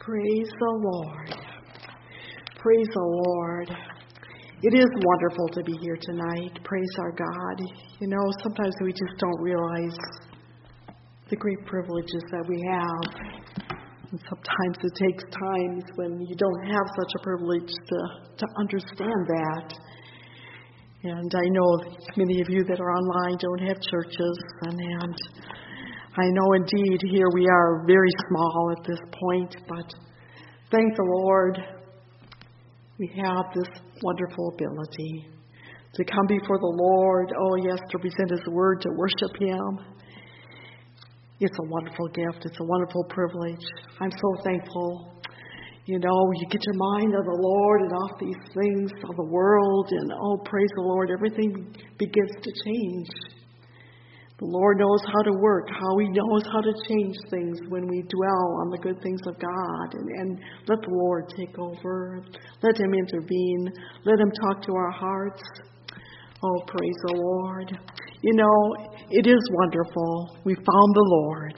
Praise the Lord. Praise the Lord. It is wonderful to be here tonight. Praise our God. You know, sometimes we just don't realize the great privileges that we have. And sometimes it takes times when you don't have such a privilege to understand that. And I know many of you that are online don't have churches, and I know indeed here we are very small at this point, but thank the Lord we have this wonderful ability to come before the Lord, to present His Word, to worship Him. It's a wonderful gift. It's a wonderful privilege. I'm so thankful. You know, you get your mind on the Lord and off these things of the world, and praise the Lord, everything begins to change. The Lord knows how to work, how He knows how to change things when we dwell on the good things of God. And let the Lord take over. Let Him intervene. Let Him talk to our hearts. Oh, praise the Lord. You know, it is wonderful. We found the Lord.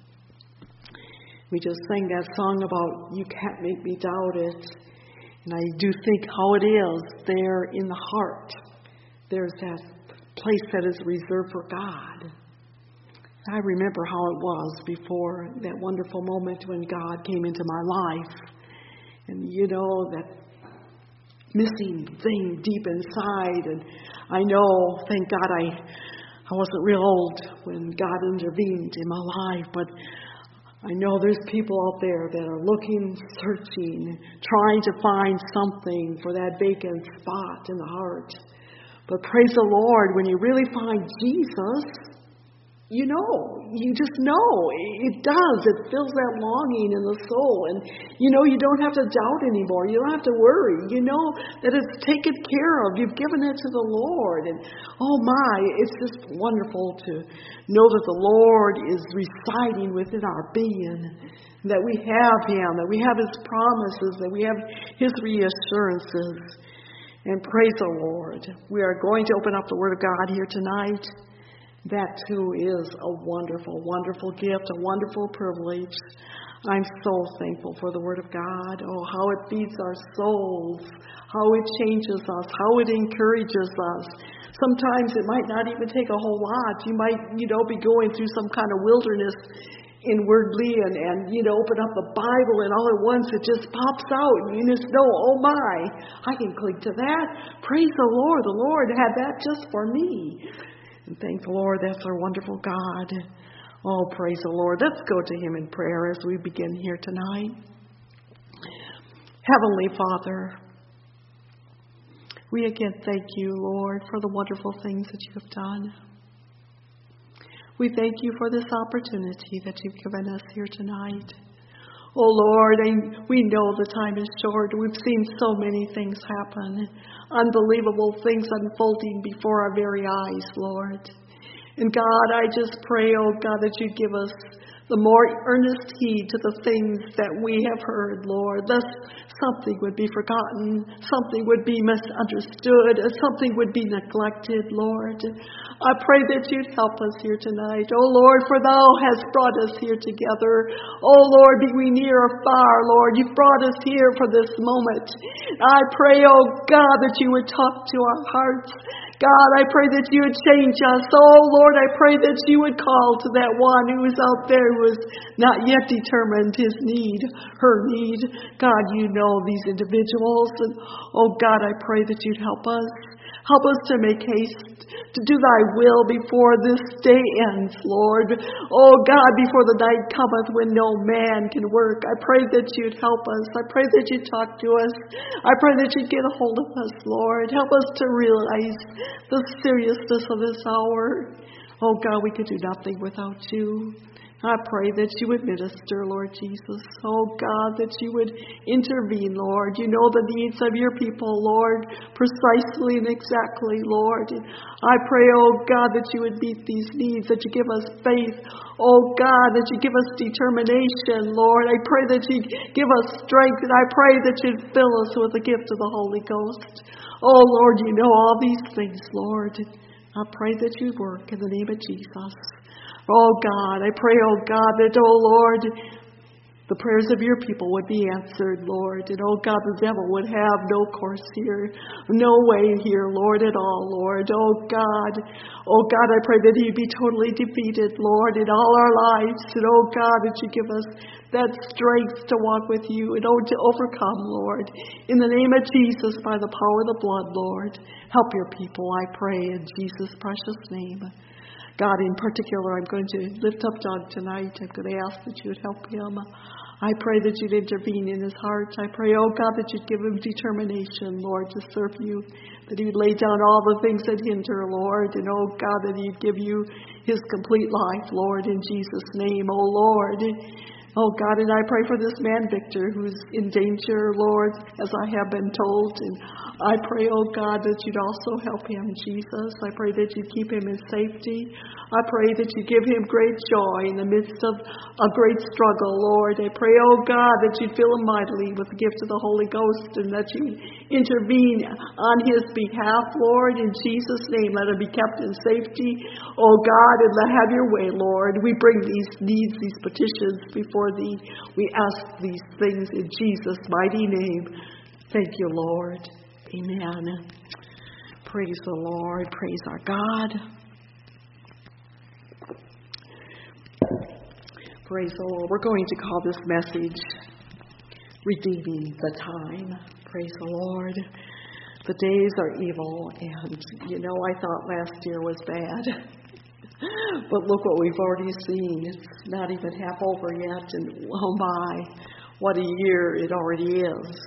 We just sang that song about You Can't Make Me Doubt It. And I do think how it is there in the heart. There's that place that is reserved for God. I remember how it was before that wonderful moment when God came into my life. And you know, that missing thing deep inside. And I know, thank God, I wasn't real old when God intervened in my life, but I know there's people out there that are looking, searching, trying to find something for that vacant spot in the heart. But praise the Lord, when you really find Jesus, you just know. It does. It fills that longing in the soul. And, you don't have to doubt anymore. You don't have to worry. You know that it's taken care of. You've given it to the Lord. And, it's just wonderful to know that the Lord is residing within our being, that we have Him, that we have His promises, that we have His reassurances. And praise the Lord. We are going to open up the Word of God here tonight. That too is a wonderful, wonderful gift, a wonderful privilege. I'm so thankful for the Word of God. Oh, how it feeds our souls, how it changes us, how it encourages us. Sometimes it might not even take a whole lot. You might, be going through some kind of wilderness inwardly and open up the Bible, and all at once it just pops out and you just know, I can cling to that. Praise the Lord had that just for me. And thank the Lord, that's our wonderful God. Oh, praise the Lord. Let's go to Him in prayer as we begin here tonight. Heavenly Father, we again thank You, Lord, for the wonderful things that You have done. We thank You for this opportunity that You've given us here tonight. Oh, Lord, we know the time is short. We've seen so many things happen, unbelievable things unfolding before our very eyes, Lord. And God, I just pray, God, that You give us the more earnest heed to the things that we have heard, Lord, lest something would be forgotten, something would be misunderstood, something would be neglected, Lord. I pray that You'd help us here tonight. Oh, Lord, for Thou hast brought us here together. Oh, Lord, be we near or far, Lord. You've brought us here for this moment. I pray, God, that You would talk to our hearts. God, I pray that You would change us. Oh, Lord, I pray that You would call to that one who is out there who has not yet determined his need, her need. God, You know these individuals. And, God, I pray that You'd help us. Help us to make haste to do Thy will before this day ends, Lord. Oh, God, before the night cometh when no man can work. I pray that You'd help us. I pray that You'd talk to us. I pray that You'd get a hold of us, Lord. Help us to realize the seriousness of this hour. Oh, God, we could do nothing without You. I pray that You would minister, Lord Jesus. Oh, God, that You would intervene, Lord. You know the needs of Your people, Lord, precisely and exactly, Lord. I pray, God, that You would meet these needs, that You give us faith. Oh, God, that You give us determination, Lord. I pray that You give us strength, and I pray that You'd fill us with the gift of the Holy Ghost. Oh, Lord, You know all these things, Lord. I pray that You'd work in the name of Jesus. Oh, God, I pray, God, that, Lord, the prayers of your people would be answered, Lord. And oh God, the devil would have no course here, no way here, Lord, at all, Lord. Oh God, I pray that he'd be totally defeated, Lord, in all our lives. And oh God, that you give us that strength to walk with you and to overcome, Lord. In the name of Jesus, by the power of the blood, Lord, help your people, I pray, in Jesus' precious name. God, in particular, I'm going to lift up Doug tonight. I'm going to ask that you would help him. I pray that you'd intervene in his heart. I pray, oh God, that you'd give him determination, Lord, to serve you, that he'd lay down all the things that hinder, Lord, and oh God, that he'd give you his complete life, Lord, in Jesus' name, oh Lord. Oh God, and I pray for this man, Victor, who's in danger, Lord, as I have been told. And I pray, oh God, that you'd also help him, Jesus. I pray that you'd keep him in safety. I pray that you give him great joy in the midst of a great struggle, Lord. I pray, oh God, that you'd fill him mightily with the gift of the Holy Ghost and that you'd intervene on his behalf, Lord. In Jesus' name, let him be kept in safety, oh God, and let have your way, Lord. We bring these needs, these petitions before thee. We ask these things in Jesus' mighty name. Thank you, Lord. Amen. Praise the Lord. Praise our God. Praise the Lord. We're going to call this message Redeeming the Time. Praise the Lord. The days are evil, and I thought last year was bad. But look what we've already seen. It's not even half over yet, and oh my, what a year it already is.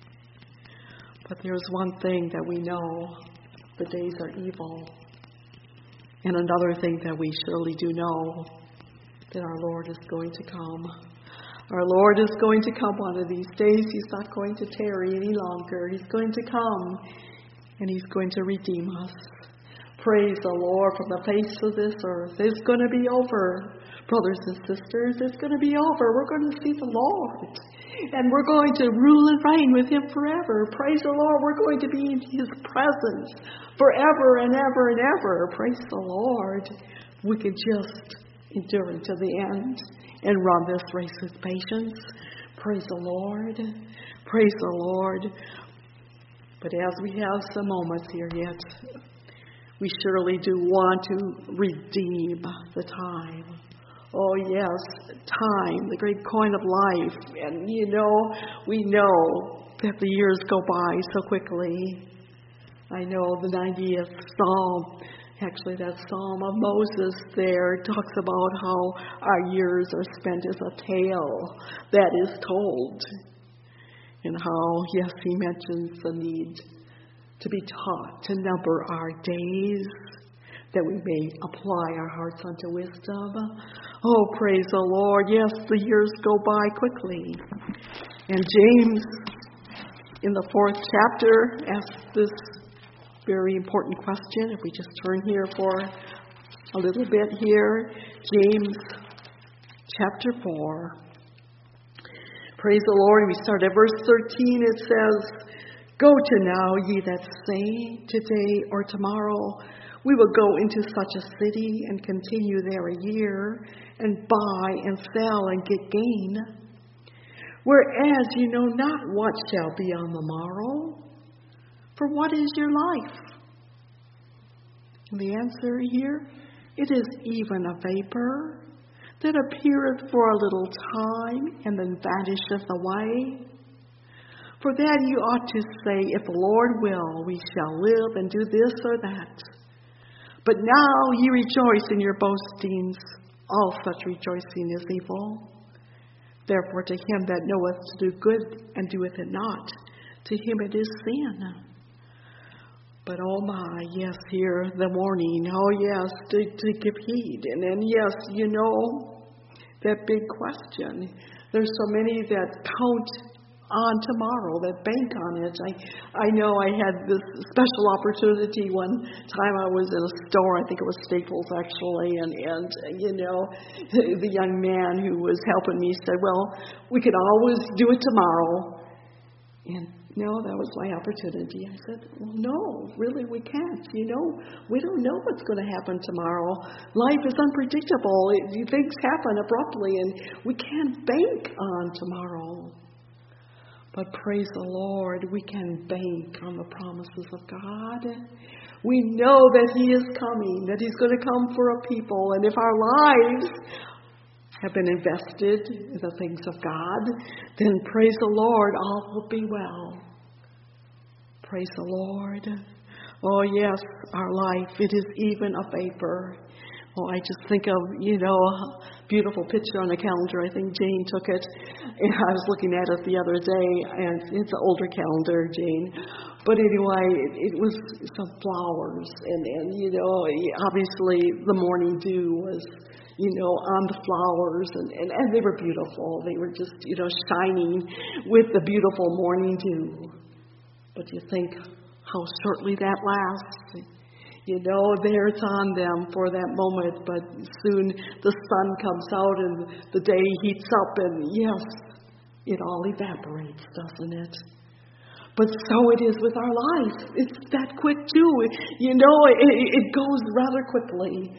But there's one thing that we know. The days are evil. And another thing that we surely do know, that our Lord is going to come. Our Lord is going to come one of these days. He's not going to tarry any longer. He's going to come, and he's going to redeem us. Praise the Lord. From the face of this earth, it's going to be over, brothers and sisters. It's going to be over. We're going to see the Lord, and we're going to rule and reign with him forever. Praise the Lord. We're going to be in his presence forever and ever and ever. Praise the Lord. We can just endure until the end and run this race with patience. Praise the Lord. Praise the Lord. But as we have some moments here yet, we surely do want to redeem the time. Oh yes, time, the great coin of life. And we know that the years go by so quickly. I know the 90th Psalm, actually that Psalm of Moses there, talks about how our years are spent as a tale that is told. And how, yes, he mentions the need to be taught to number our days, that we may apply our hearts unto wisdom. Oh, praise the Lord. Yes, the years go by quickly. And James, in the 4th chapter, asks this very important question. If we just turn here for a little bit here. James chapter 4. Praise the Lord. We start at verse 13. It says, "Go to now, ye that say, today or tomorrow, we will go into such a city and continue there a year, and buy and sell and get gain. Whereas you know not what shall be on the morrow. For what is your life?" And the answer here, it is even a vapor that appeareth for a little time and then vanisheth away. For that you ought to say, if the Lord will, we shall live and do this or that. But now ye rejoice in your boastings. All such rejoicing is evil. Therefore to him that knoweth to do good and doeth it not, to him it is sin. But oh my, yes, hear the warning. Oh yes, to give heed. And then yes, that big question. There's so many that count on tomorrow, that bank on it. I know I had this special opportunity one time. I was in a store, I think it was Staples actually, and the young man who was helping me said, well, we could always do it tomorrow. And No, that was my opportunity. I said, well, no, really, we can't. We don't know what's going to happen tomorrow. Life is unpredictable. Things happen abruptly, and we can't bank on tomorrow. But praise the Lord, we can bank on the promises of God. We know that He is coming, that He's going to come for a people. And if our lives have been invested in the things of God, then praise the Lord, all will be well. Praise the Lord. Oh yes, our life, it is even a vapor. Oh, I just think of, a beautiful picture on the calendar. I think Jane took it. And I was looking at it the other day, and it's an older calendar, Jane. But anyway, it was some flowers. And obviously the morning dew was, on the flowers. And they were beautiful. They were just, shining with the beautiful morning dew. But you think how shortly that lasts. There it's on them for that moment, but soon the sun comes out and the day heats up, and yes, it all evaporates, doesn't it? But so it is with our life. It's that quick too. It goes rather quickly.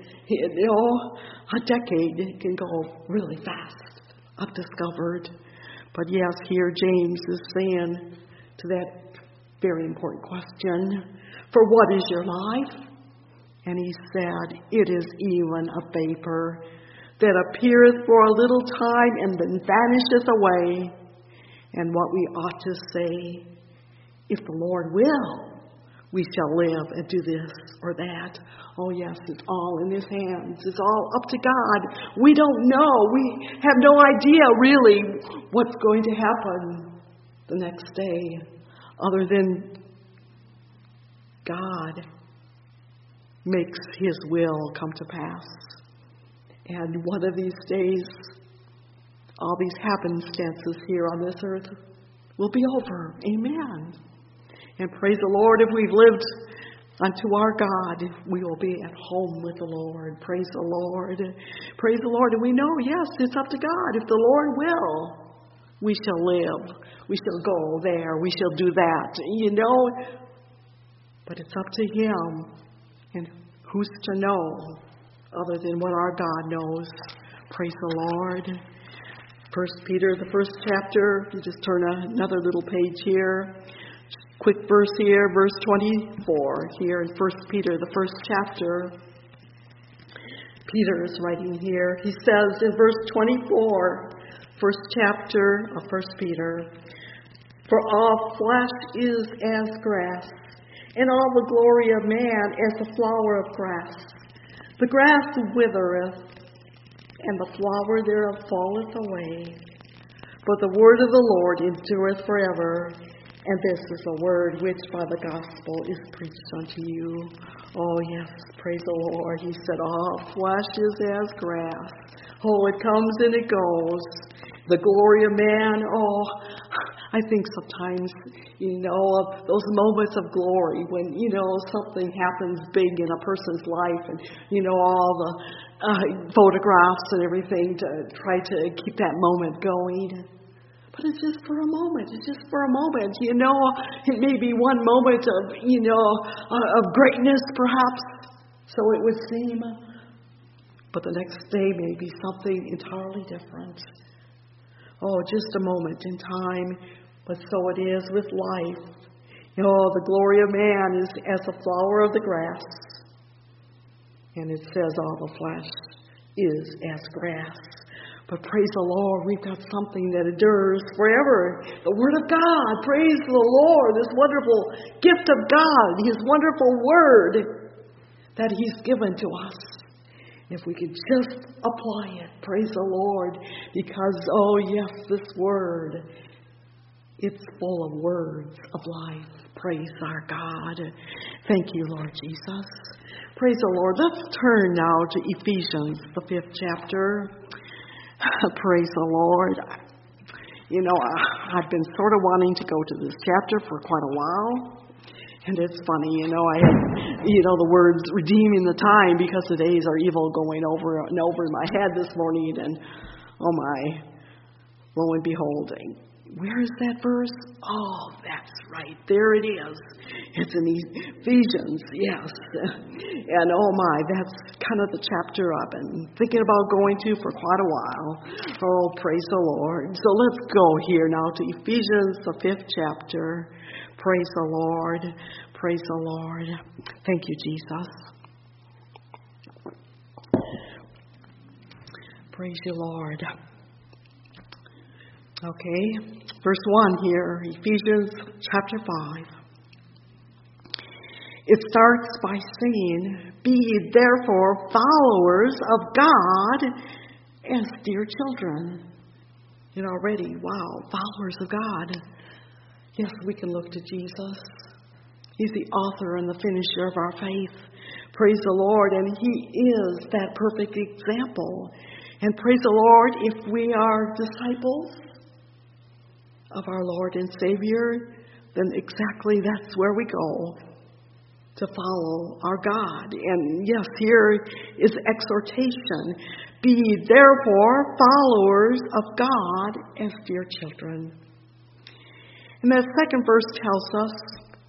A decade can go really fast. I've discovered. But yes, here James is saying to that very important question, for what is your life? And he said, it is even a vapor that appeareth for a little time and then vanisheth away. And what we ought to say, if the Lord will, we shall live and do this or that. Oh yes, it's all in His hands. It's all up to God. We don't know. We have no idea really what's going to happen the next day, other than God makes His will come to pass. And one of these days, all these happenstances here on this earth will be over. Amen. And praise the Lord, if we've lived unto our God, we will be at home with the Lord. Praise the Lord. Praise the Lord. And we know, yes, it's up to God. If the Lord will, we shall live. We shall go there. We shall do that. But it's up to Him. And who's to know other than what our God knows? Praise the Lord. 1 Peter, the first chapter. You just turn another little page here. Quick verse here, verse 24. Here in 1 Peter, the first chapter. Peter is writing here. He says in verse 24, first chapter of 1 Peter, for all flesh is as grass, and all the glory of man as the flower of grass. The grass withereth, and the flower thereof falleth away. But the word of the Lord endureth forever. And this is the word which by the gospel is preached unto you. Oh yes, praise the Lord. He said, all flesh is as grass. Oh, it comes and it goes. The glory of man, I think sometimes, of those moments of glory when, something happens big in a person's life and, all the photographs and everything to try to keep that moment going. But it's just for a moment. It's just for a moment. It may be one moment of, of greatness perhaps, so it would seem. But the next day may be something entirely different. Oh, just a moment in time, but so it is with life. The glory of man is as the flower of the grass. And it says all the flesh is as grass. But praise the Lord, we've got something that endures forever. The Word of God. Praise the Lord, this wonderful gift of God, His wonderful Word that He's given to us. If we could just apply it, praise the Lord, because, oh yes, this Word, it's full of words of life. Praise our God. Thank you, Lord Jesus. Praise the Lord. Let's turn now to Ephesians, the 5th chapter. Praise the Lord. I've been sort of wanting to go to this chapter for quite a while. And it's funny, I had, the words redeeming the time because the days are evil going over and over in my head this morning. And, oh my, lo and behold, Where is that verse? Oh, that's right. There it is. It's in Ephesians, yes. And oh my, that's kind of the chapter I've been thinking about going to for quite a while. Oh, praise the Lord. So let's go here now to Ephesians, the 5th chapter. Praise the Lord. Praise the Lord. Thank you, Jesus. Praise you, Lord. Okay, verse 1 here, Ephesians chapter 5. It starts by saying, "Be ye therefore followers of God as dear children." You know, already, wow, followers of God. Yes, we can look to Jesus. He's the author and the finisher of our faith. Praise the Lord, and He is that perfect example. And praise the Lord, if we are disciples of our Lord and Savior, then exactly that's where we go to follow our God. And yes, here is exhortation. Be ye therefore followers of God as dear children. And that second verse tells us,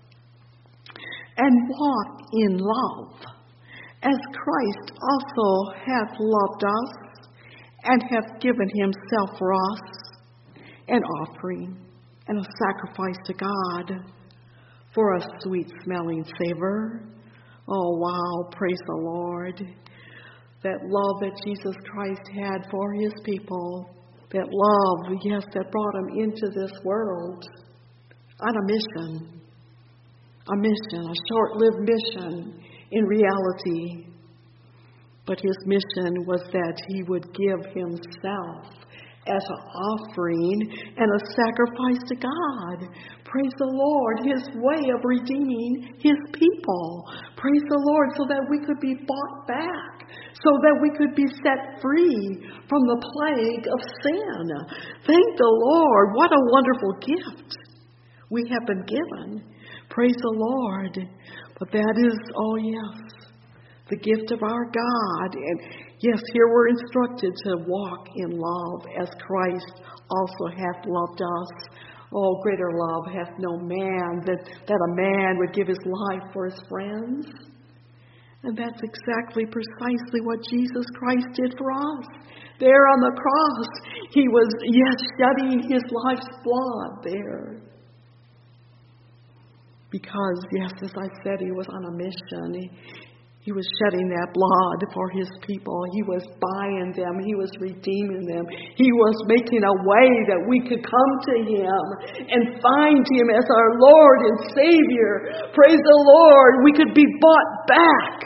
and walk in love, as Christ also hath loved us, and hath given himself for us, an offering and a sacrifice to God for a sweet-smelling savor. Oh, wow, praise the Lord. That love that Jesus Christ had for his people, that love, yes, that brought him into this world on a mission, a short-lived mission in reality. But his mission was that he would give himself as an offering and a sacrifice to God. Praise the Lord, his way of redeeming his people. Praise the Lord, so that we could be bought back, so that we could be set free from the plague of sin. Thank the Lord. What a wonderful gift we have been given. Praise the Lord. But that is, oh yes, the gift of our God. And yes, here we're instructed to walk in love as Christ also hath loved us. Oh, greater love hath no man that a man would give his life for his friends. And that's exactly precisely what Jesus Christ did for us. There on the cross, he was, yes, shedding his life's blood there. Because, yes, as I said, he was on a mission. He was shedding that blood for his people. He was buying them. He was redeeming them. He was making a way that we could come to him and find him as our Lord and Savior. Praise the Lord. We could be bought back.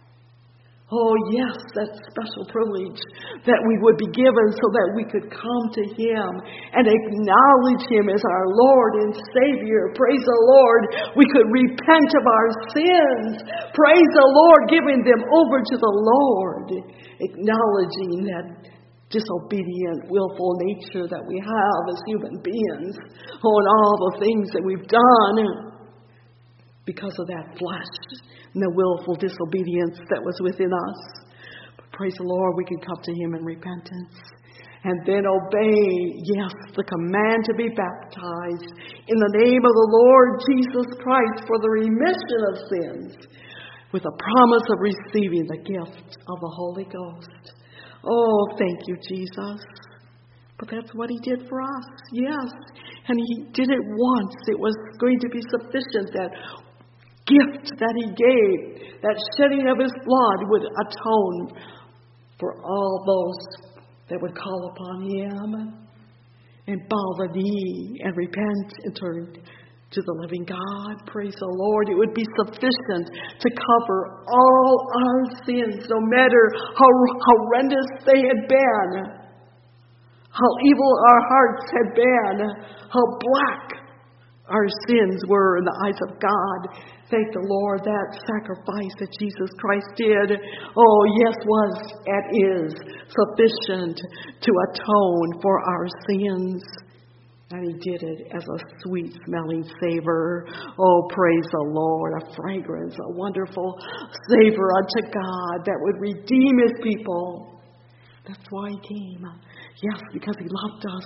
Oh, yes, that special privilege that we would be given so that we could come to him and acknowledge him as our Lord and Savior. Praise the Lord. We could repent of our sins. Praise the Lord, giving them over to the Lord, acknowledging that disobedient, willful nature that we have as human beings. Oh, and all the things that we've done because of that flesh and the willful disobedience that was within us. But praise the Lord, we can come to him in repentance and then obey, yes, the command to be baptized in the name of the Lord Jesus Christ for the remission of sins, with a promise of receiving the gift of the Holy Ghost. Oh, thank you, Jesus. But that's what he did for us, yes. And he did it once. It was going to be sufficient. That gift that he gave, that shedding of his blood, would atone for all those that would call upon him and bow the knee and repent and turn to the living God. Praise the Lord. It would be sufficient to cover all our sins, no matter how horrendous they had been, how evil our hearts had been, how black our sins were in the eyes of God. Thank the Lord, that sacrifice that Jesus Christ did, oh yes, was and is sufficient to atone for our sins. And he did it as a sweet-smelling savor. Oh, praise the Lord, a fragrance, a wonderful savor unto God that would redeem his people. That's why he came. Yes, because he loved us.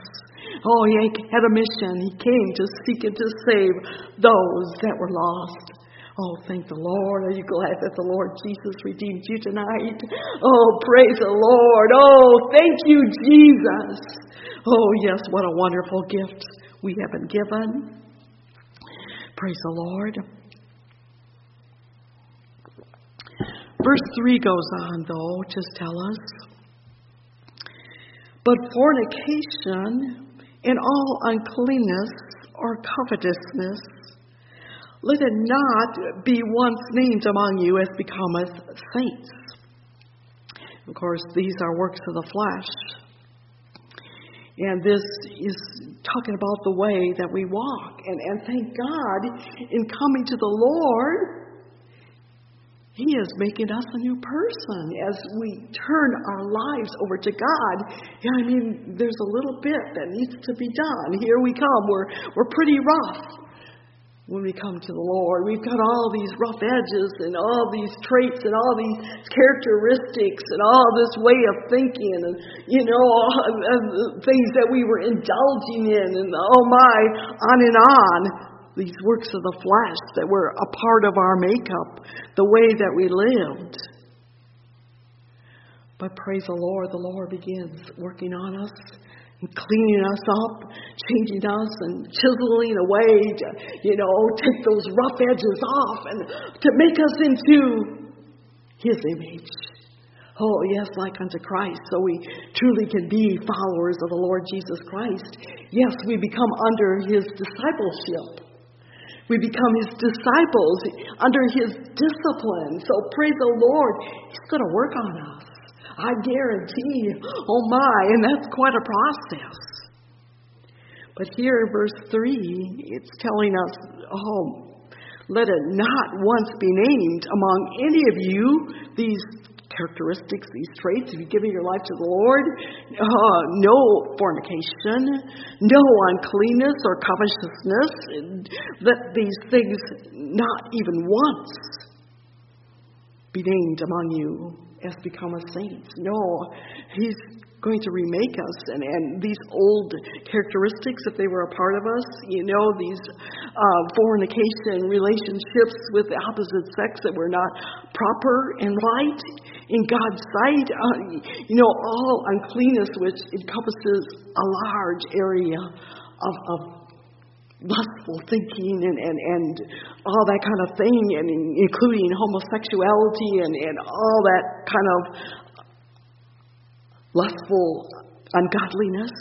Oh, he had a mission. He came to seek and to save those that were lost. Oh, thank the Lord. Are you glad that the Lord Jesus redeemed you tonight? Oh, praise the Lord. Oh, thank you, Jesus. Oh, yes, what a wonderful gift we have been given. Praise the Lord. Verse 3 goes on, though, to tell us, but fornication and all uncleanness or covetousness, let it not be once named among you as becometh saints. Of course, these are works of the flesh. And this is talking about the way that we walk. And thank God, in coming to the Lord, He is making us a new person as we turn our lives over to God. I mean, there's a little bit that needs to be done. Here we come. We're pretty rough when we come to the Lord. We've got all these rough edges and all these traits and all these characteristics and all this way of thinking and, things that we were indulging in and oh my, on and on. These works of the flesh that were a part of our makeup, the way that we lived. But praise the Lord begins working on us and cleaning us up, changing us and chiseling away to, take those rough edges off and to make us into His image. Oh, yes, like unto Christ. So we truly can be followers of the Lord Jesus Christ. Yes, we become under His discipleship. We become His disciples under His discipline. So praise the Lord. He's going to work on us. I guarantee. Oh my, and that's quite a process. But here in verse 3, it's telling us, let it not once be named among any of you these characteristics, these traits, if you're giving your life to the Lord, no fornication, no uncleanness or covetousness, let these things not even once be named among you as become a saint. No, He's going to remake us, and these old characteristics, if they were a part of us, these fornication relationships with the opposite sex that were not proper and right in God's sight, all uncleanness, which encompasses a large area of lustful thinking and all that kind of thing, and including homosexuality and all that kind of lustful ungodliness.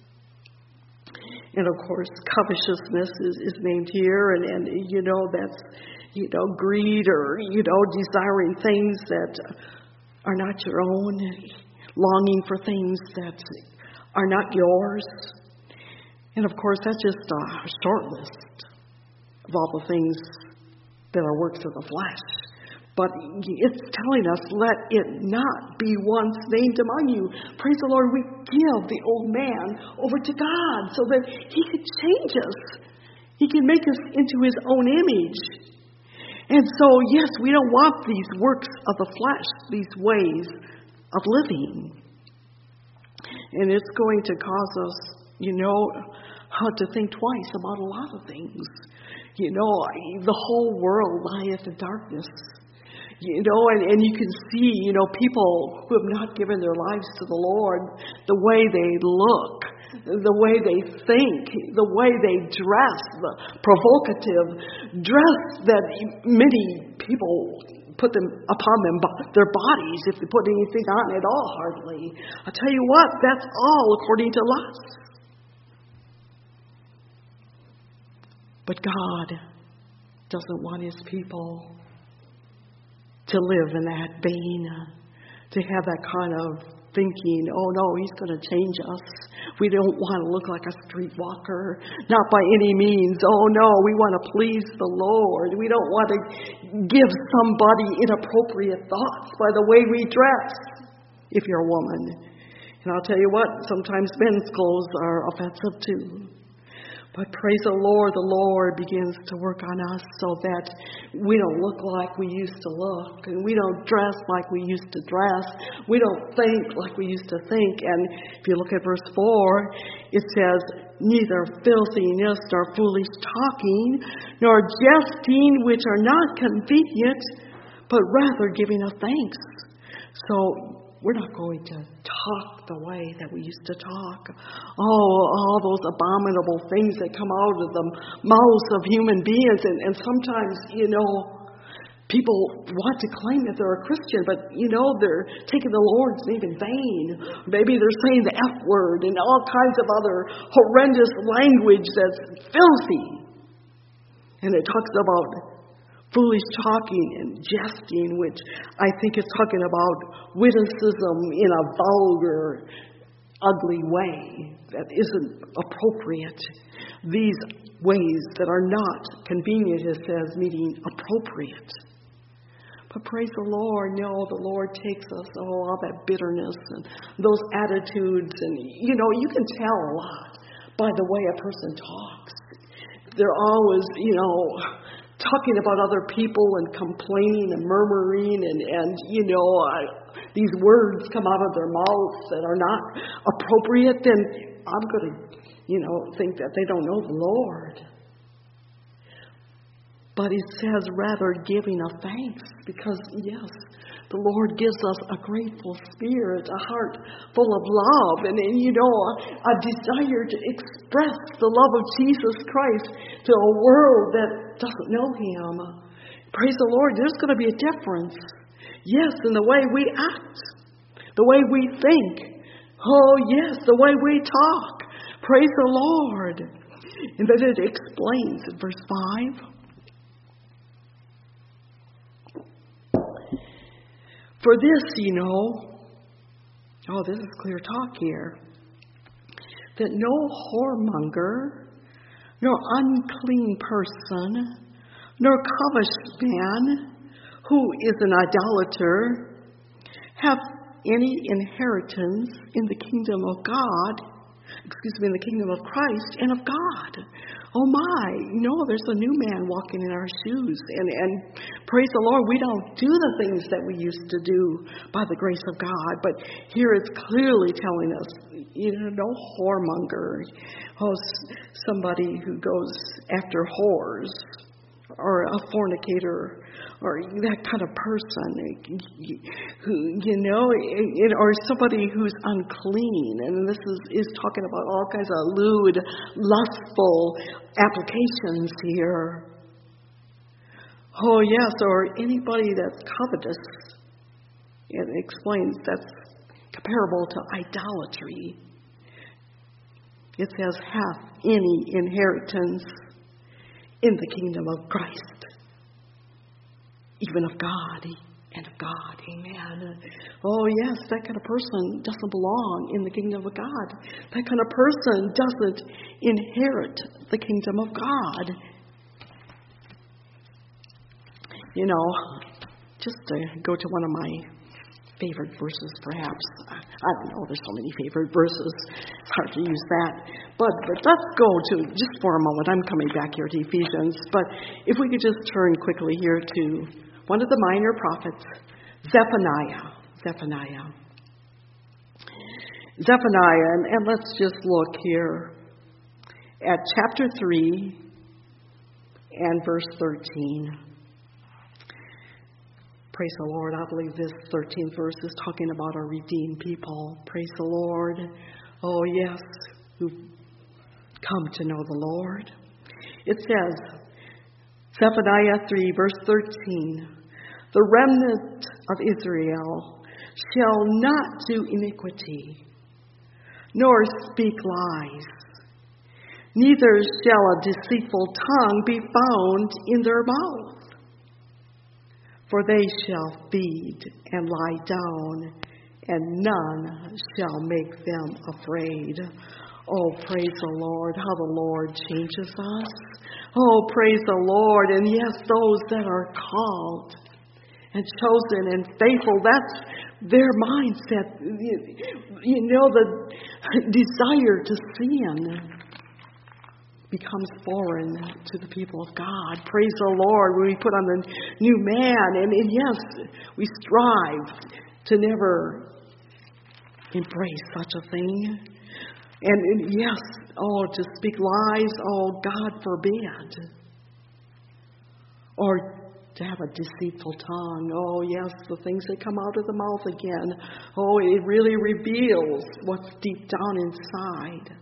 And of course, covetousness is named here, and that's greed or desiring things that are not your own, longing for things that are not yours. And of course, that's just a short list of all the things that are works of the flesh. But it's telling us, let it not be once named among you. Praise the Lord, we give the old man over to God so that He could change us. He can make us into His own image. And so, yes, we don't want these works of the flesh, these ways of living. And it's going to cause us, to think twice about a lot of things. The whole world lieth in darkness. And you can see, people who have not given their lives to the Lord, the way they look, the way they think, the way they dress, the provocative dress that many people put them upon their bodies, if they put anything on at all, hardly. I'll tell you what, that's all according to lust. But God doesn't want His people to live in that vein, to have that kind of thinking, oh no, He's going to change us. We don't want to look like a streetwalker, not by any means. Oh no, we want to please the Lord. We don't want to give somebody inappropriate thoughts by the way we dress, if you're a woman. And I'll tell you what, sometimes men's clothes are offensive too. But praise the Lord begins to work on us so that we don't look like we used to look, and we don't dress like we used to dress. We don't think like we used to think. And if you look at verse 4, it says, neither filthiness, nor foolish talking, nor jesting, which are not convenient, but rather giving of thanks. So we're not going to talk the way that we used to talk. All those abominable things that come out of the mouths of human beings. And sometimes, people want to claim that they're a Christian, but, they're taking the Lord's name in vain. Maybe they're saying the F word and all kinds of other horrendous language that's filthy. And it talks about foolish talking and jesting, which I think is talking about witticism in a vulgar, ugly way that isn't appropriate. These ways that are not convenient, it says, meaning appropriate. But praise the Lord, the Lord takes us, all that bitterness and those attitudes, and you can tell a lot by the way a person talks. They're always, talking about other people and complaining and murmuring and these words come out of their mouths that are not appropriate, then I'm going to, think that they don't know the Lord. But it says rather giving of thanks, because yes, the Lord gives us a grateful spirit, a heart full of love, and a desire to express the love of Jesus Christ to a world that doesn't know Him. Praise the Lord, there's going to be a difference. Yes, in the way we act, the way we think. Oh yes, the way we talk. Praise the Lord. And then it explains in verse 5. For this, this is clear talk here, that no whoremonger, nor unclean person, nor covetous man, who is an idolater, have any inheritance in the kingdom of God, in the kingdom of Christ and of God. Oh my, there's a new man walking in our shoes. And praise the Lord, we don't do the things that we used to do by the grace of God. But here it's clearly telling us, no whoremonger. Somebody who goes after whores, or a fornicator, or that kind of person, or somebody who's unclean. And this is talking about all kinds of lewd, lustful applications here. Oh yes, or anybody that's covetous. It explains that's comparable to idolatry. It says, have any inheritance in the kingdom of Christ, even of God and of God. Amen. Oh yes, that kind of person doesn't belong in the kingdom of God. That kind of person doesn't inherit the kingdom of God. Just to go to one of my favorite verses, perhaps. I don't know, there's so many favorite verses. It's hard to use that. But let's go to, just for a moment, I'm coming back here to Ephesians, but if we could just turn quickly here to one of the minor prophets, Zephaniah, and let's just look here at chapter 3 and verse 13. Praise the Lord. I believe this 13th verse is talking about our redeemed people. Praise the Lord. Oh yes, who've come to know the Lord. It says, Zephaniah 3 verse 13, the remnant of Israel shall not do iniquity, nor speak lies, neither shall a deceitful tongue be found in their mouth. For they shall feed and lie down, and none shall make them afraid. Oh, praise the Lord, how the Lord changes us. Oh, praise the Lord. And yes, those that are called and chosen and faithful, that's their mindset. The desire to sin becomes foreign to the people of God. Praise the Lord, when we put on the new man. And yes, we strive to never embrace such a thing. And yes, to speak lies, God forbid. Or to have a deceitful tongue. Oh, yes, the things that come out of the mouth again. Oh, it really reveals what's deep down inside.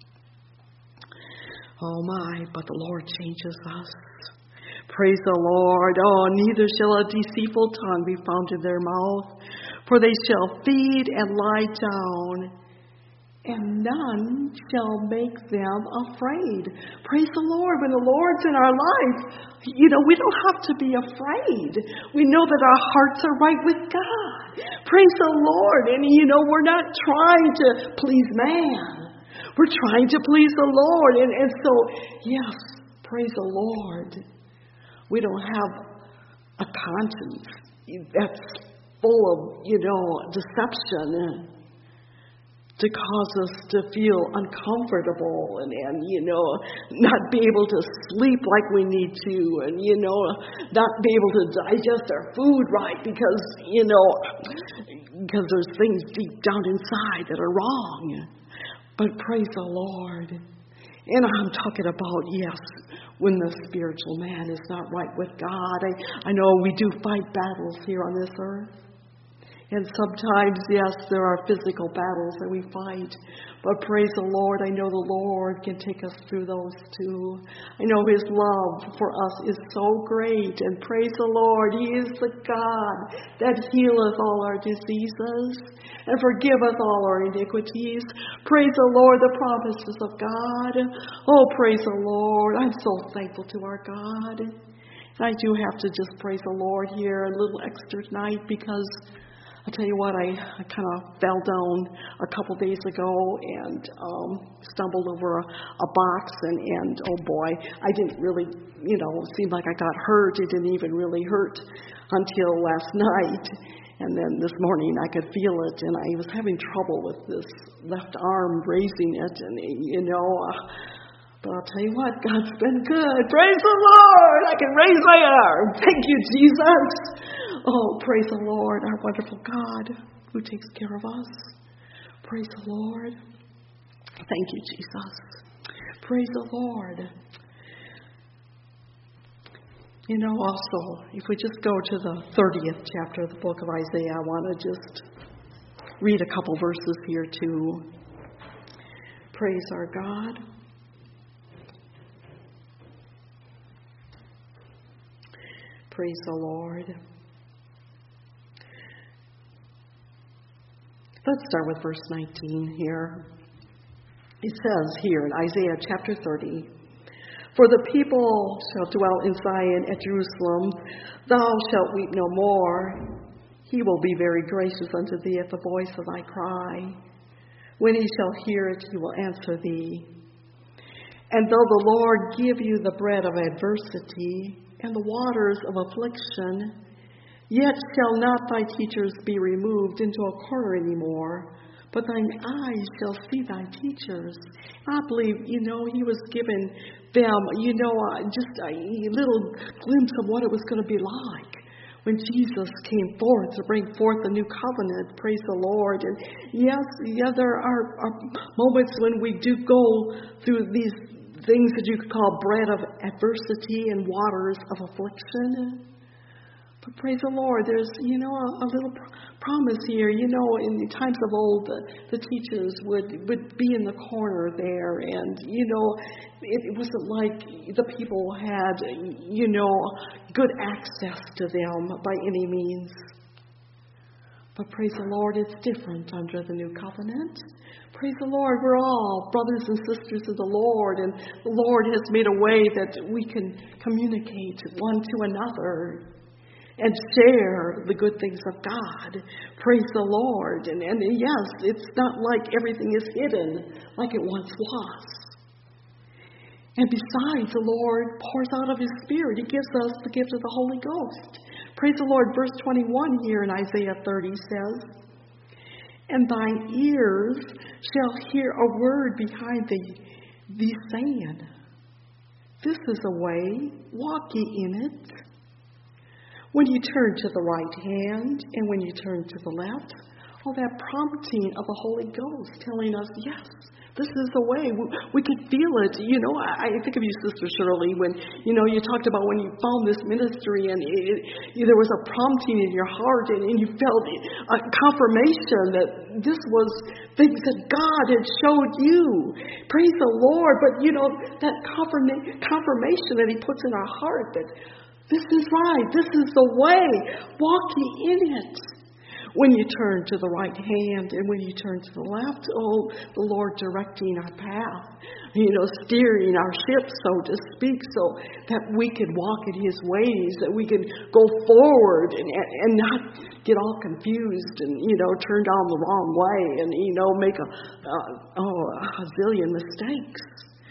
Oh, my, but the Lord changes us. Praise the Lord. Oh, neither shall a deceitful tongue be found in their mouth, for they shall feed and lie down, and none shall make them afraid. Praise the Lord. When the Lord's in our life, we don't have to be afraid. We know that our hearts are right with God. Praise the Lord. And, we're not trying to please man. We're trying to please the Lord. And so, yes, praise the Lord. We don't have a conscience that's full of, deception to cause us to feel uncomfortable and not be able to sleep like we need to, and, not be able to digest our food right because there's things deep down inside that are wrong. But praise the Lord. And I'm talking about, yes, when the spiritual man is not right with God. I know we do fight battles here on this earth. And sometimes, yes, there are physical battles that we fight. But praise the Lord, I know the Lord can take us through those too. I know His love for us is so great. And praise the Lord, He is the God that healeth all our diseases and forgiveth all our iniquities. Praise the Lord, the promises of God. Oh, praise the Lord. I'm so thankful to our God. And I do have to just praise the Lord here a little extra tonight because I'll tell you what, I kind of fell down a couple days ago and stumbled over a box and oh boy, I didn't really, seem like I got hurt. It didn't even really hurt until last night. And then this morning I could feel it, and I was having trouble with this left arm raising it, and but I'll tell you what, God's been good. Praise the Lord! I can raise my arm. Thank you, Jesus. Oh, praise the Lord, our wonderful God who takes care of us. Praise the Lord. Thank you, Jesus. Praise the Lord. Also, if we just go to the 30th chapter of the book of Isaiah, I want to just read a couple verses here too. Praise our God. Praise the Lord. Let's start with verse 19 here. It says here in Isaiah chapter 30, "For the people shall dwell in Zion at Jerusalem. Thou shalt weep no more. He will be very gracious unto thee at the voice of thy cry. When he shall hear it, he will answer thee. And though the Lord give you the bread of adversity and the waters of affliction, yet shall not thy teachers be removed into a corner any more, but thine eyes shall see thy teachers." I believe, he was giving them, just a little glimpse of what it was going to be like when Jesus came forth to bring forth the new covenant. Praise the Lord. And yes, there are moments when we do go through these things that you could call bread of adversity and waters of affliction. But praise the Lord, there's, a little promise here. In the times of old, the teachers would be in the corner there. And, it wasn't like the people had, good access to them by any means. But praise the Lord, it's different under the new covenant. Praise the Lord, we're all brothers and sisters of the Lord, and the Lord has made a way that we can communicate one to another and share the good things of God. Praise the Lord. And yes, it's not like everything is hidden like it once was. And besides, the Lord pours out of His Spirit. He gives us the gift of the Holy Ghost. Praise the Lord. Verse 21 here in Isaiah 30 says, "And thine ears shall hear a word behind thee saying, This is a way, walk ye in it. When you turn to the right hand and when you turn to the left," all that prompting of the Holy Ghost telling us, yes, This is the way. We could feel it. I think of you, Sister Shirley, when, you talked about when you found this ministry and there was a prompting in your heart and you felt a confirmation that this was things that God had showed you. Praise the Lord. But, that confirmation that He puts in our heart that this is right, this is the way, walk ye in it. When you turn to the right hand and when you turn to the left, the Lord directing our path, steering our ship, so to speak, so that we could walk in His ways, that we could go forward and not get all confused and, turn down the wrong way and, make a zillion mistakes.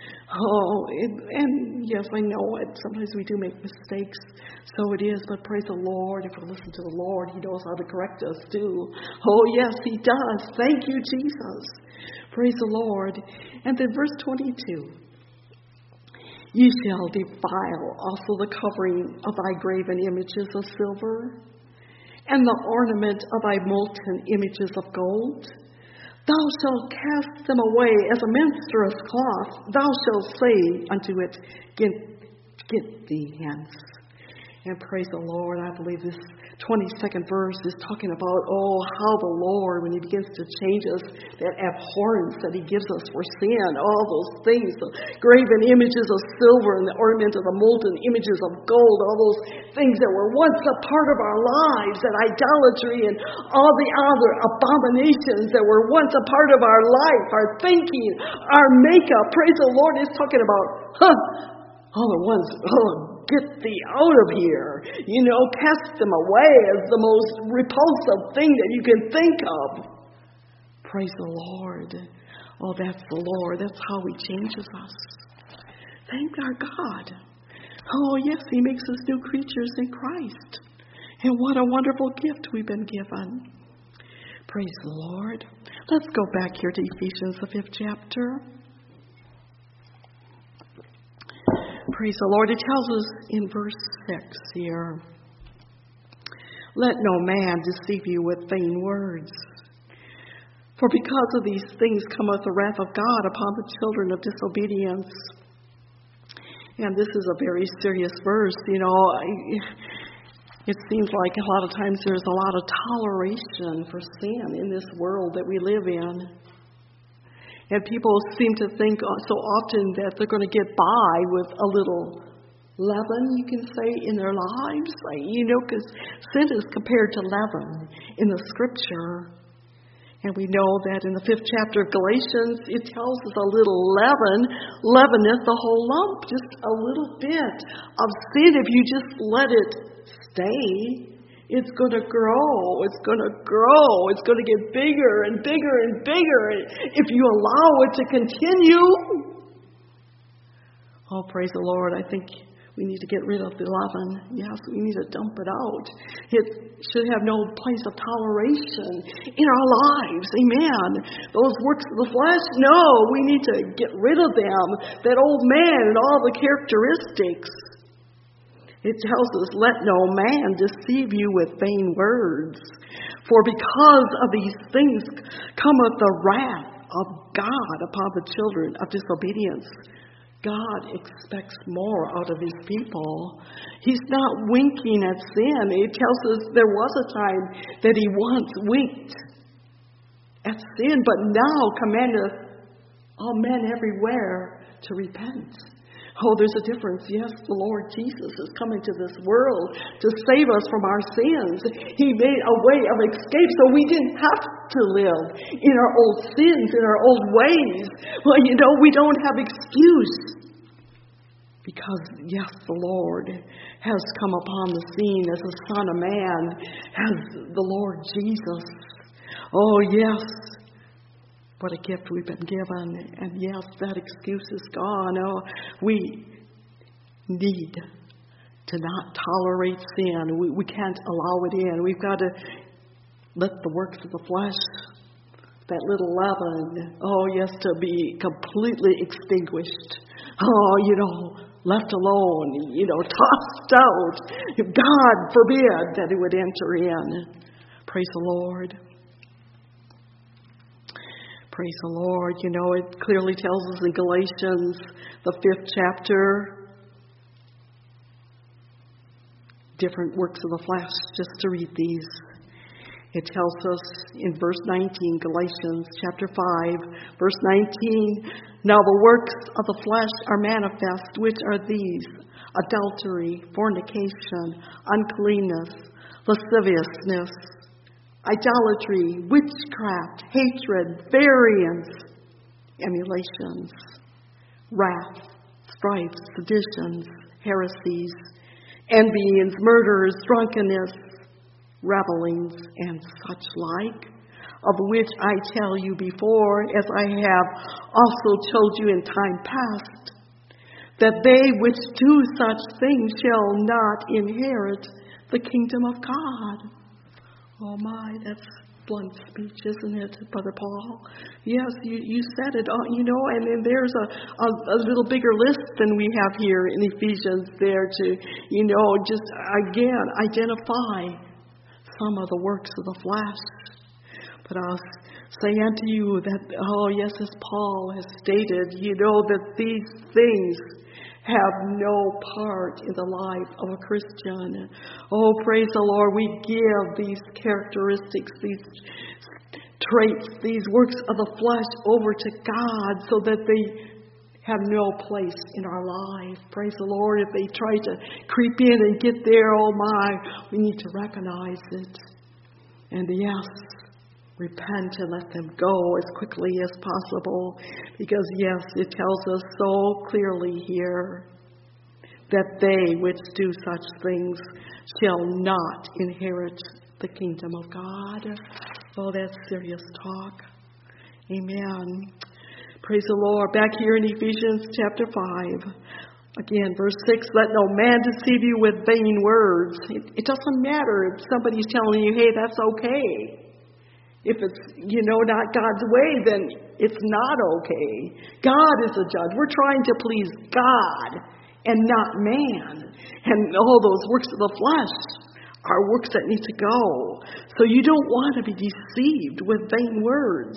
And yes, I know it. Sometimes we do make mistakes. So it is, but praise the Lord. If we listen to the Lord, He knows how to correct us too. Oh, yes, He does. Thank you, Jesus. Praise the Lord. And then verse 22. Ye shall defile also the covering of thy graven images of silver, and the ornament of thy molten images of gold. Thou shalt cast them away as a menstruous cloth. Thou shalt say unto it, Get thee hence. And praise the Lord, I believe this 22nd verse is talking about, how the Lord, when He begins to change us, that abhorrence that He gives us for sin, all those things, the graven images of silver and the ornament of the molten images of gold, all those things that were once a part of our lives, and idolatry and all the other abominations that were once a part of our life, our thinking, our makeup. Praise the Lord, is talking about, all the ones, get thee out of here. Cast them away as the most repulsive thing that you can think of. Praise the Lord. Oh, that's the Lord. That's how He changes us. Thank our God. Oh, yes, He makes us new creatures in Christ. And what a wonderful gift we've been given. Praise the Lord. Let's go back here to Ephesians, the 5th chapter. Praise the Lord. It tells us in verse 6 here, let no man deceive you with vain words. For because of these things cometh the wrath of God upon the children of disobedience. And this is a very serious verse. It seems like a lot of times there's a lot of toleration for sin in this world that we live in. And people seem to think so often that they're going to get by with a little leaven, you can say, in their lives. Because sin is compared to leaven in the Scripture. And we know that in the 5th chapter of Galatians, it tells us a little leaven leaveneth the whole lump. Just a little bit of sin, if you just let it stay, it's going to grow. It's going to grow. It's going to get bigger and bigger and bigger if you allow it to continue. Oh, praise the Lord. I think we need to get rid of the leaven. Yes, we need to dump it out. It should have no place of toleration in our lives. Amen. Those works of the flesh, no, we need to get rid of them. That old man and all the characteristics. It tells us, let no man deceive you with vain words. For because of these things cometh the wrath of God upon the children of disobedience. God expects more out of His people. He's not winking at sin. It tells us there was a time that He once winked at sin, but now commandeth all men everywhere to repent. Oh, there's a difference. Yes, the Lord Jesus is coming to this world to save us from our sins. He made a way of escape so we didn't have to live in our old sins, in our old ways. Well, we don't have excuse. Because, yes, the Lord has come upon the scene as the Son of Man, as the Lord Jesus. Oh, yes. What a gift we've been given. And yes, that excuse is gone. Oh, we need to not tolerate sin. We can't allow it in. We've got to let the works of the flesh, that little leaven, to be completely extinguished. Left alone, tossed out. God forbid that it would enter in. Praise the Lord. Praise the Lord. You know, it clearly tells us in Galatians, the 5th chapter, different works of the flesh, just to read these. It tells us in verse 19, Galatians chapter 5, verse 19, now the works of the flesh are manifest, which are these: adultery, fornication, uncleanness, lasciviousness, idolatry, witchcraft, hatred, variance, emulations, wrath, strife, seditions, heresies, envyings, murders, drunkenness, revelings, and such like, of which I tell you before, as I have also told you in time past, that they which do such things shall not inherit the kingdom of God. Oh my, that's blunt speech, isn't it, Brother Paul? Yes, you said it, you know, and then there's a little bigger list than we have here in Ephesians there to, you know, just again identify some of the works of the flesh. But I'll say unto you that, oh yes, as Paul has stated, you know, that these things have no part in the life of a Christian. Oh, praise the Lord. We give these characteristics, these traits, these works of the flesh over to God so that they have no place in our life. Praise the Lord. If they try to creep in and get there, oh my, we need to recognize it. And yes, repent and let them go as quickly as possible. Because yes, it tells us so clearly here that they which do such things shall not inherit the kingdom of God. Oh, that's serious talk. Amen. Praise the Lord. Back here in Ephesians chapter 5. Again, verse 6, let no man deceive you with vain words. It doesn't matter if somebody's telling you, hey, that's okay. If it's, you know, not God's way, then it's not okay. God is the judge. We're trying to please God and not man. And all those works of the flesh are works that need to go. So you don't want to be deceived with vain words.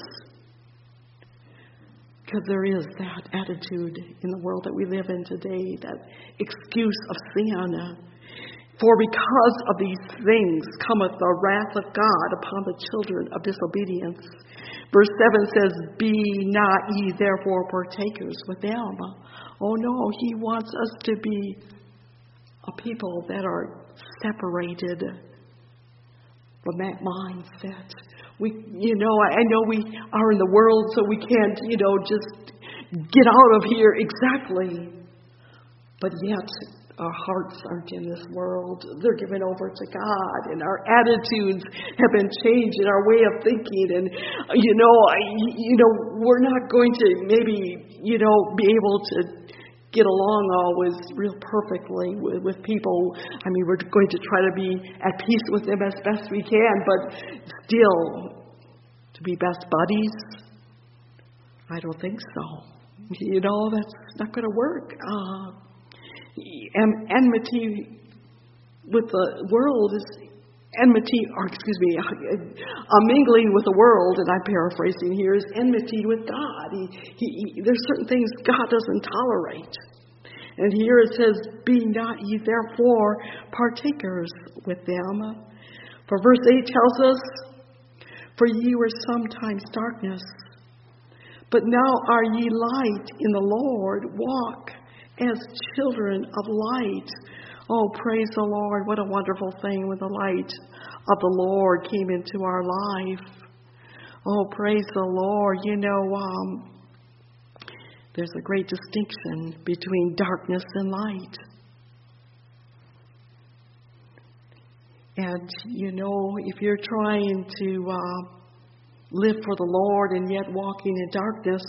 Because there is that attitude in the world that we live in today, that excuse of sin. For because of these things cometh the wrath of God upon the children of disobedience. Verse 7 says, be not ye therefore partakers with them. Oh no, he wants us to be a people that are separated from that mindset. I know we are in the world, so we can't, just get out of here exactly. But yet, our hearts aren't in this world. They're given over to God, and our attitudes have been changed in our way of thinking. And, we're not going to maybe, be able to get along always real perfectly with people. I mean, we're going to try to be at peace with them as best we can, but still, to be best buddies, I don't think so. That's not going to work. Enmity with the world is mingling with the world, and I'm paraphrasing here, is enmity with God. There's certain things God doesn't tolerate. And here it says, be not ye therefore partakers with them. For verse 8 tells us, for ye were sometimes darkness, but now are ye light in the Lord. Walk as children of light. Oh, praise the Lord. What a wonderful thing when the light of the Lord came into our life. Oh, praise the Lord. There's a great distinction between darkness and light. And, if you're trying to live for the Lord and yet walking in darkness,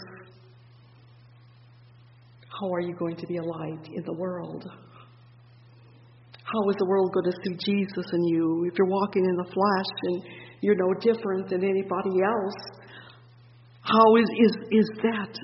how are you going to be a light in the world? How is the world going to see Jesus in you if you're walking in the flesh and you're no different than anybody else? How is that,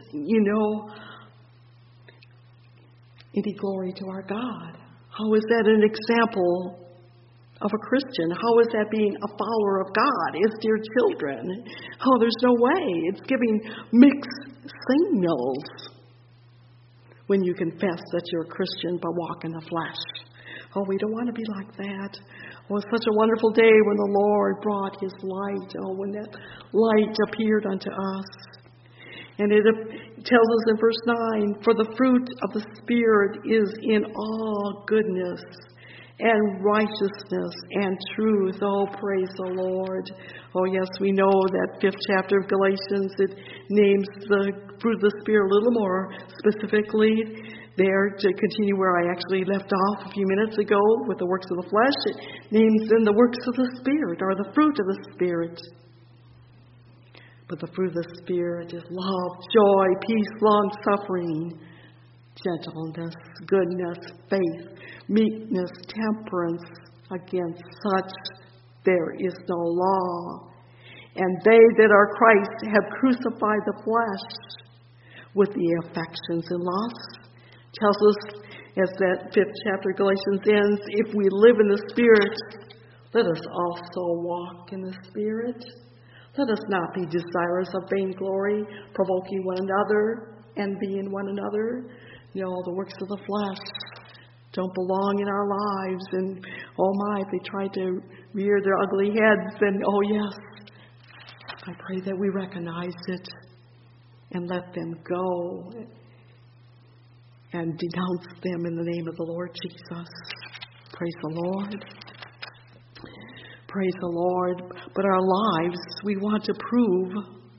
any glory to our God? How is that an example of a Christian? How is that being a follower of God as dear children? Oh, there's no way. It's giving mixed signals when you confess that you're a Christian but walk in the flesh. Oh, we don't want to be like that. Oh, it's such a wonderful day when the Lord brought His light. Oh, when that light appeared unto us. And it tells us in verse 9, for the fruit of the Spirit is in all goodness and righteousness and truth. Oh, praise the Lord. Oh, yes, we know that 5th chapter of Galatians, it names the fruit of the Spirit a little more specifically. There, to continue where I actually left off a few minutes ago with the works of the flesh, it names then the works of the Spirit, or the fruit of the Spirit. But the fruit of the Spirit is love, joy, peace, long-suffering, gentleness, goodness, faith, meekness, temperance. Against such there is no law. And they that are Christ have crucified the flesh with the affections and lusts. Tells us, as that 5th chapter of Galatians ends, if we live in the Spirit, let us also walk in the Spirit. Let us not be desirous of vainglory, provoking one another, envying one another. You know, the works of the flesh don't belong in our lives. And, oh my, if they try to rear their ugly heads, then, oh yes, I pray that we recognize it and let them go and denounce them in the name of the Lord Jesus. Praise the Lord. Praise the Lord. But our lives, we want to prove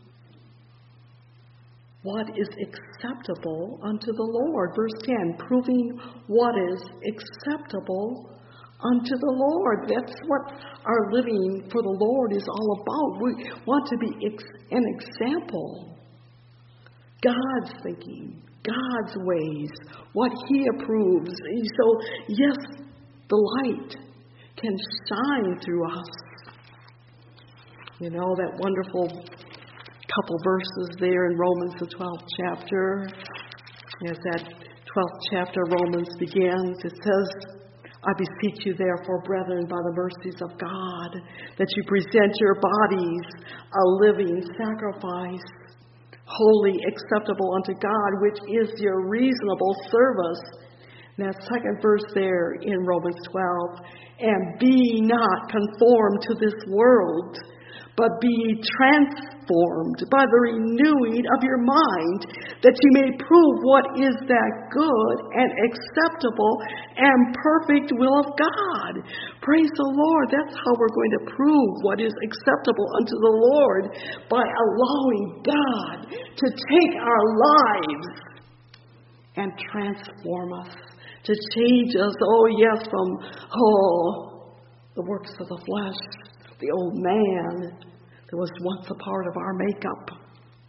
what is acceptable unto the Lord. Verse 10, proving what is acceptable unto the Lord. That's what our living for the Lord is all about. We want to be an example. God's thinking, God's ways, what He approves. So, yes, the light can shine through us. You know, that wonderful couple verses there in Romans, the 12th chapter. As that 12th chapter of Romans begins, it says, I beseech you therefore, brethren, by the mercies of God, that you present your bodies a living sacrifice, holy, acceptable unto God, which is your reasonable service. And that second verse there in Romans 12, and be not conformed to this world, but be transformed by the renewing of your mind, that you may prove what is that good and acceptable and perfect will of God. Praise the Lord. That's how we're going to prove what is acceptable unto the Lord, by allowing God to take our lives and transform us, to change us, oh yes, from, the works of the flesh, the old man that was once a part of our makeup,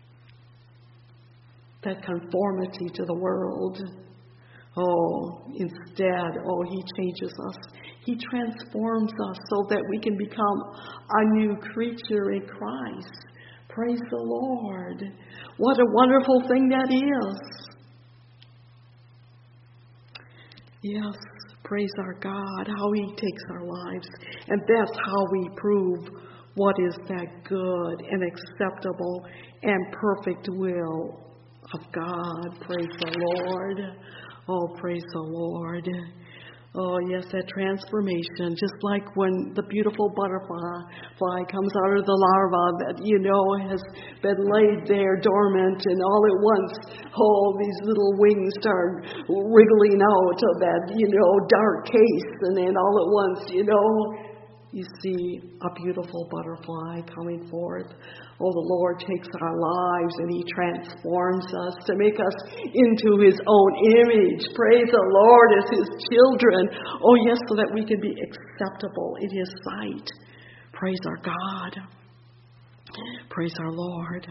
that conformity to the world. Instead, He changes us. He transforms us so that we can become a new creature in Christ. Praise the Lord. What a wonderful thing that is. Yes, praise our God, how He takes our lives. And that's how we prove what is that good and acceptable and perfect will of God. Praise the Lord. Oh, praise the Lord. Oh, yes, that transformation, just like when the beautiful butterfly comes out of the larva that, has been laid there dormant, and all at once, these little wings start wriggling out of that, dark case, and then all at once, you see a beautiful butterfly coming forth. Oh, the Lord takes our lives and He transforms us to make us into His own image. Praise the Lord as His children. Oh, yes, so that we can be acceptable in His sight. Praise our God. Praise our Lord.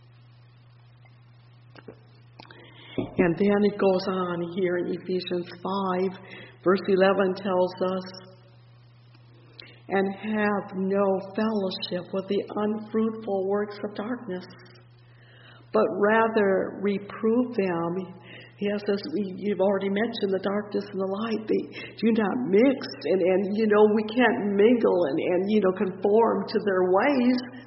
And then it goes on here in Ephesians 5, verse 11 tells us, and have no fellowship with the unfruitful works of darkness, but rather reprove them. Yes, as you've already mentioned, the darkness and the light, they do not mix, and we can't mingle and conform to their ways.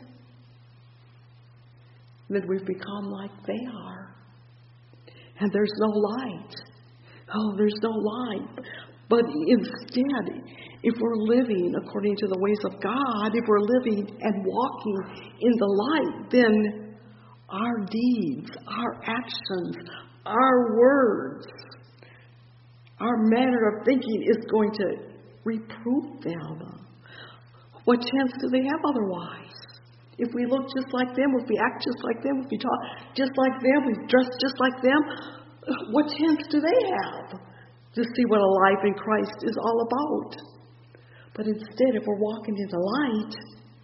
Then we've become like they are. And there's no light. Oh, there's no light. But instead, if we're living according to the ways of God, if we're living and walking in the light, then our deeds, our actions, our words, our manner of thinking is going to reprove them. What chance do they have otherwise? If we look just like them, if we act just like them, if we talk just like them, we dress just like them, what chance do they have to see what a life in Christ is all about? But instead, if we're walking in the light,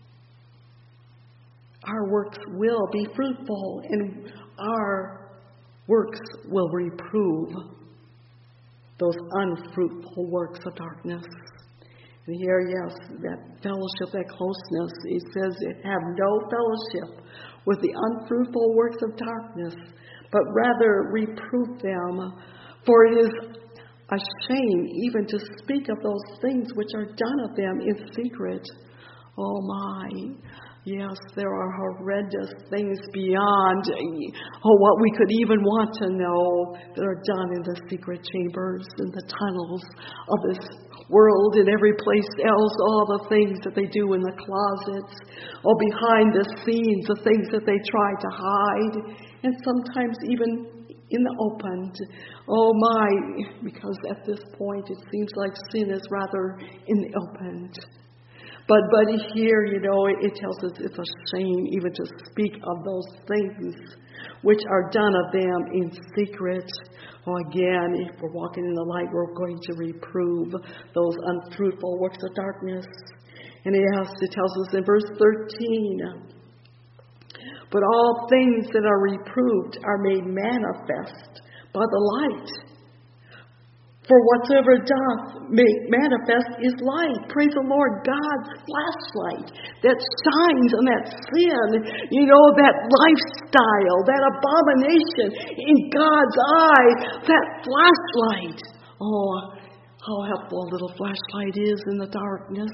our works will be fruitful, and our works will reprove those unfruitful works of darkness. And here, yes, that fellowship, that closeness, it says, have no fellowship with the unfruitful works of darkness, but rather reprove them. For it is a shame even to speak of those things which are done of them in secret. Oh my, yes, there are horrendous things beyond what we could even want to know that are done in the secret chambers and the tunnels of this world and every place else, all the things that they do in the closets, or behind the scenes, the things that they try to hide, and sometimes even in the open. Oh my, because at this point it seems like sin is rather in the open. But here, it tells us it's a shame even to speak of those things which are done of them in secret. Oh, again, if we're walking in the light, we're going to reprove those unfruitful works of darkness. And it tells us in verse 13, but all things that are reproved are made manifest by the light. For whatsoever doth make manifest is light. Praise the Lord, God's flashlight that shines on that sin, that lifestyle, that abomination in God's eye, that flashlight. Oh, how helpful a little flashlight is in the darkness.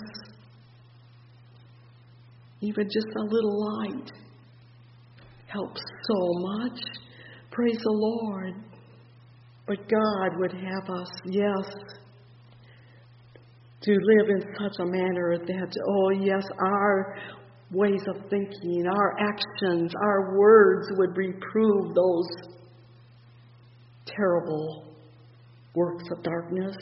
Even just a little light helps so much. Praise the Lord. But God would have us, yes, to live in such a manner that, our ways of thinking, our actions, our words would reprove those terrible works of darkness.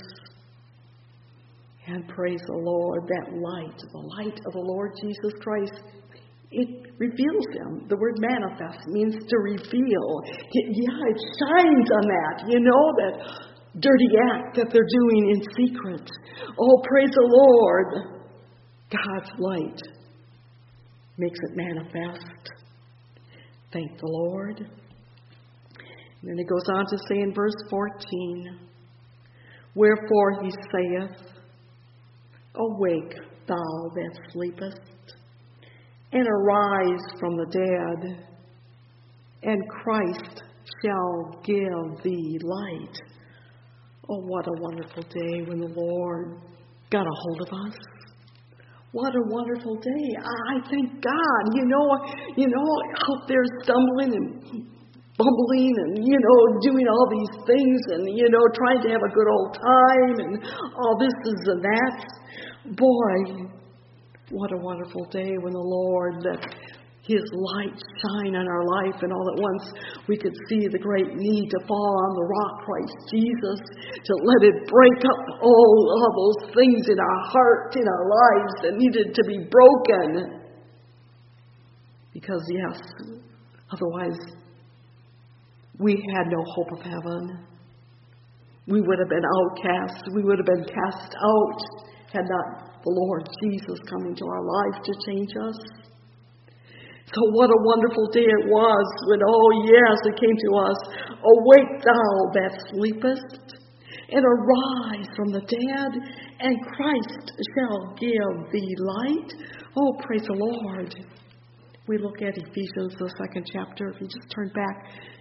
And praise the Lord, that light, the light of the Lord Jesus Christ, it reveals them. The word manifest means to reveal. It shines on that. That dirty act that they're doing in secret. Oh, praise the Lord. God's light makes it manifest. Thank the Lord. And then it goes on to say in verse 14, wherefore he saith, awake, thou that sleepest, and arise from the dead, and Christ shall give thee light. Oh, what a wonderful day when the Lord got a hold of us. What a wonderful day. I thank God, out there stumbling and bumbling and, doing all these things and, trying to have a good old time and all this and that. Boy, what a wonderful day when the Lord let His light shine on our life, and all at once we could see the great need to fall on the rock, Christ Jesus, to let it break up all those things in our heart, in our lives that needed to be broken. Because, yes, otherwise we had no hope of heaven. We would have been outcasts. We would have been cast out had not the Lord Jesus come into our life to change us. So what a wonderful day it was when, it came to us, awake thou that sleepest, and arise from the dead, and Christ shall give thee light. Oh, praise the Lord. We look at Ephesians, the 2nd chapter. If you just turn back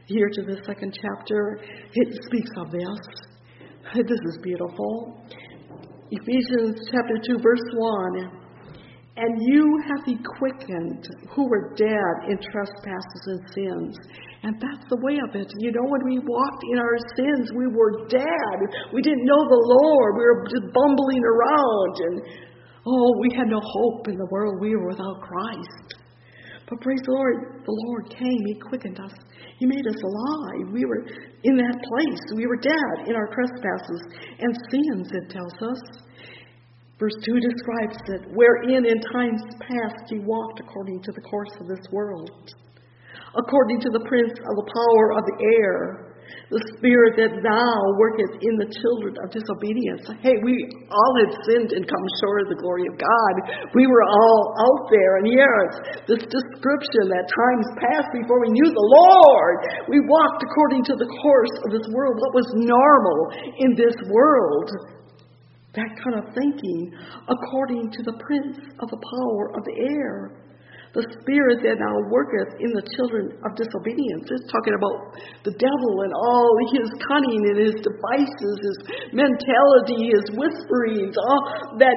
here to the second chapter, it speaks of this. This is beautiful. Ephesians chapter 2, verse 1. And you hath he quickened who were dead in trespasses and sins. And that's the way of it. You know, when we walked in our sins, we were dead. We didn't know the Lord. We were just bumbling around. And, we had no hope in the world. We were without Christ. But praise the Lord came. He quickened us. He made us alive. We were in that place. We were dead in our trespasses and sins, it tells us. Verse 2 describes it, wherein in times past ye walked according to the course of this world, according to the prince of the power of the air, the spirit that now worketh in the children of disobedience. Hey, we all had sinned and come short of the glory of God. We were all out there, and yes, this description that times past before we knew the Lord, we walked according to the course of this world, what was normal in this world. That kind of thinking, according to the prince of the power of the air, the spirit that now worketh in the children of disobedience. It's talking about the devil and all his cunning and his devices, his mentality, his whisperings, all that,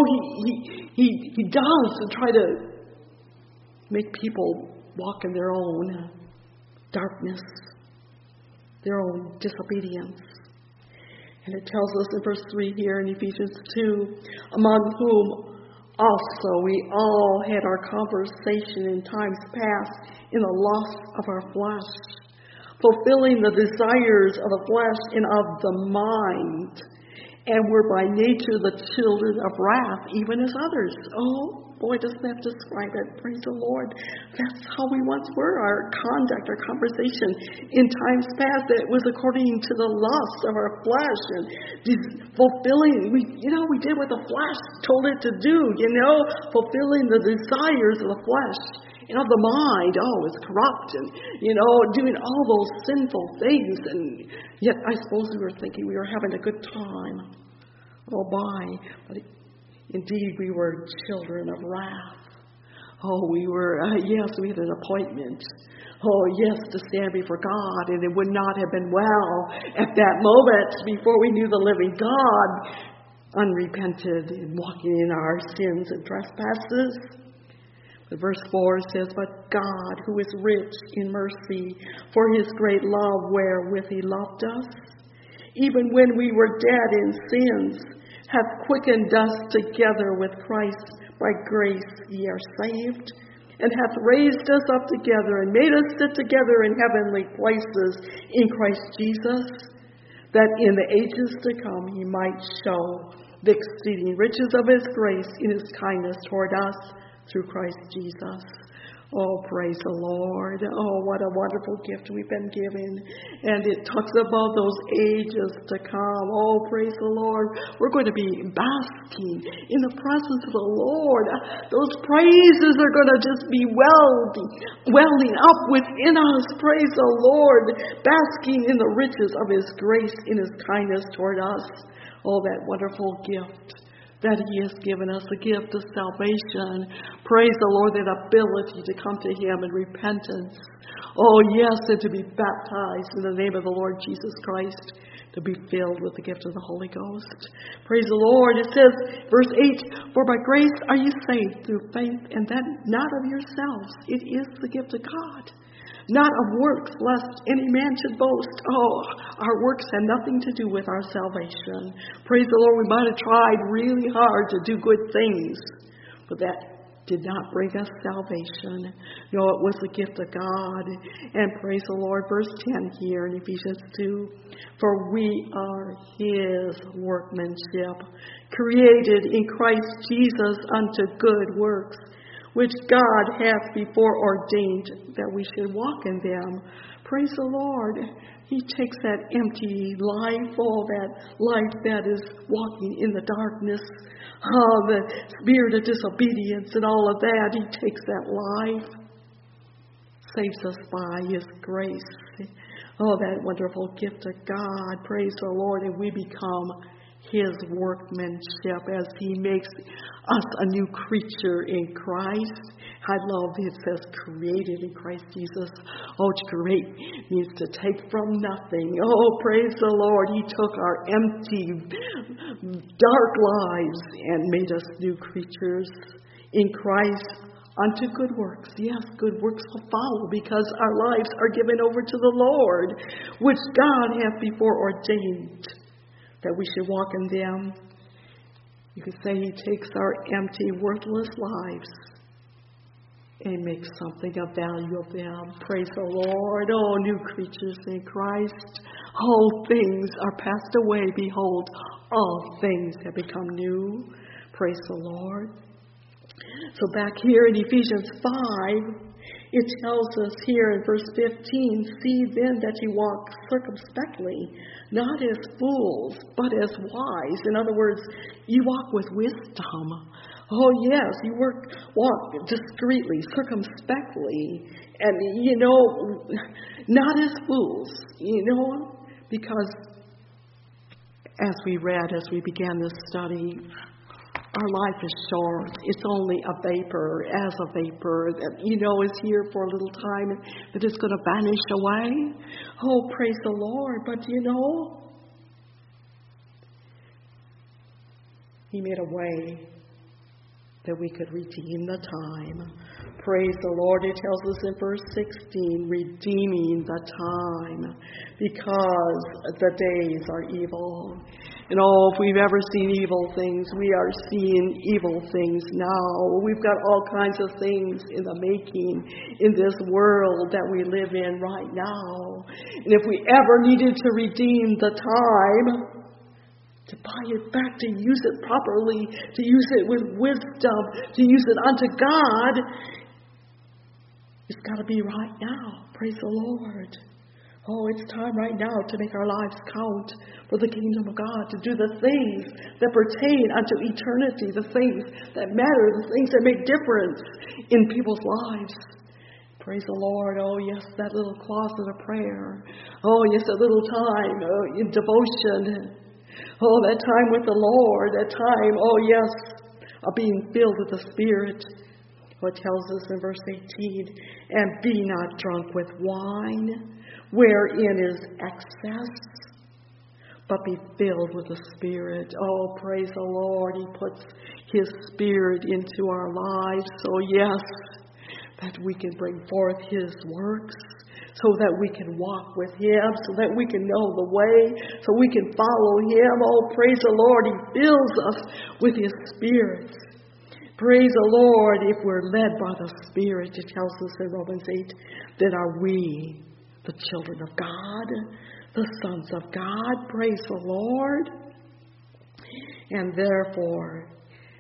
he does to try to make people walk in their own darkness, their own disobedience. And it tells us in verse 3 here in Ephesians 2, among whom also we all had our conversation in times past in the lust of our flesh, fulfilling the desires of the flesh and of the mind, and were by nature the children of wrath, even as others. Oh, boy, doesn't that describe it? Praise the Lord. That's how we once were. Our conduct, our conversation in times past, that was according to the lust of our flesh and fulfilling, we did what the flesh told it to do, fulfilling the desires of the flesh and of the mind. It's corrupt and, doing all those sinful things. And yet I suppose we were thinking we were having a good time. But indeed, we were children of wrath. We were, yes, we had an appointment. Yes, to stand before God, and it would not have been well at that moment before we knew the living God, unrepented and walking in our sins and trespasses. But verse 4 says, but God, who is rich in mercy, for his great love wherewith he loved us, even when we were dead in sins, hath quickened us together with Christ. By grace ye are saved, and hath raised us up together, and made us sit together in heavenly places in Christ Jesus, that in the ages to come he might show the exceeding riches of his grace in his kindness toward us through Christ Jesus. Praise the Lord. What a wonderful gift we've been given. And it talks about those ages to come. Praise the Lord. We're going to be basking in the presence of the Lord. Those praises are going to just be welling up within us. Praise the Lord. Basking in the riches of his grace, in his kindness toward us. That wonderful gift that he has given us, the gift of salvation. Praise the Lord, that ability to come to him in repentance. Yes, and to be baptized in the name of the Lord Jesus Christ, to be filled with the gift of the Holy Ghost. Praise the Lord. It says, verse 8, for by grace are you saved through faith, and that not of yourselves. It is the gift of God, not of works, lest any man should boast. Our works had nothing to do with our salvation. Praise the Lord, we might have tried really hard to do good things, but that did not bring us salvation. No, it was the gift of God. And praise the Lord, verse 10 here in Ephesians 2, for we are his workmanship, created in Christ Jesus unto good works, which God hath before ordained that we should walk in them. Praise the Lord. He takes that empty life, that life that is walking in the darkness, the spirit of disobedience and all of that. He takes that life, saves us by his grace. That wonderful gift of God. Praise the Lord. And we become His workmanship as He makes us a new creature in Christ. I love it says created in Christ Jesus. Oh, to create means to take from nothing. Oh, praise the Lord. He took our empty, dark lives and made us new creatures in Christ unto good works. Yes, good works will follow because our lives are given over to the Lord, which God hath before ordained that we should walk in them. You could say He takes our empty, worthless lives and makes something of value of them. Praise the Lord. Oh, new creatures in Christ. All things are passed away. Behold, all things have become new. Praise the Lord. So back here in Ephesians 5, it tells us here in verse 15, see then that you walk circumspectly, not as fools, but as wise. In other words, you walk with wisdom. Oh, yes, you walk discreetly, circumspectly, and, not as fools, because as we read, as we began this study, our life is short. It's only a vapor, as a vapor that, is here for a little time, but it's going to vanish away. Oh, praise the Lord. But, He made a way that we could redeem the time. Praise the Lord. It tells us in verse 16, redeeming the time, because the days are evil. And if we've ever seen evil things, we are seeing evil things now. We've got all kinds of things in the making in this world that we live in right now. And if we ever needed to redeem the time, to buy it back, to use it properly, to use it with wisdom, to use it unto God, it's got to be right now. Praise the Lord. Oh, it's time right now to make our lives count for the kingdom of God, to do the things that pertain unto eternity, the things that matter, the things that make difference in people's lives. Praise the Lord. Oh, yes, that little closet of prayer. Oh, yes, a little time in devotion. Oh, that time with the Lord, that time, oh yes, of being filled with the Spirit. What tells us in verse 18, and be not drunk with wine, wherein is excess, but be filled with the Spirit. Oh, praise the Lord. He puts His Spirit into our lives. So yes, that we can bring forth His works, so that we can walk with Him, so that we can know the way, so we can follow Him. Oh, praise the Lord. He fills us with His Spirit. Praise the Lord. If we're led by the Spirit, it tells us in Romans 8, then are we the children of God, the sons of God. Praise the Lord. And therefore,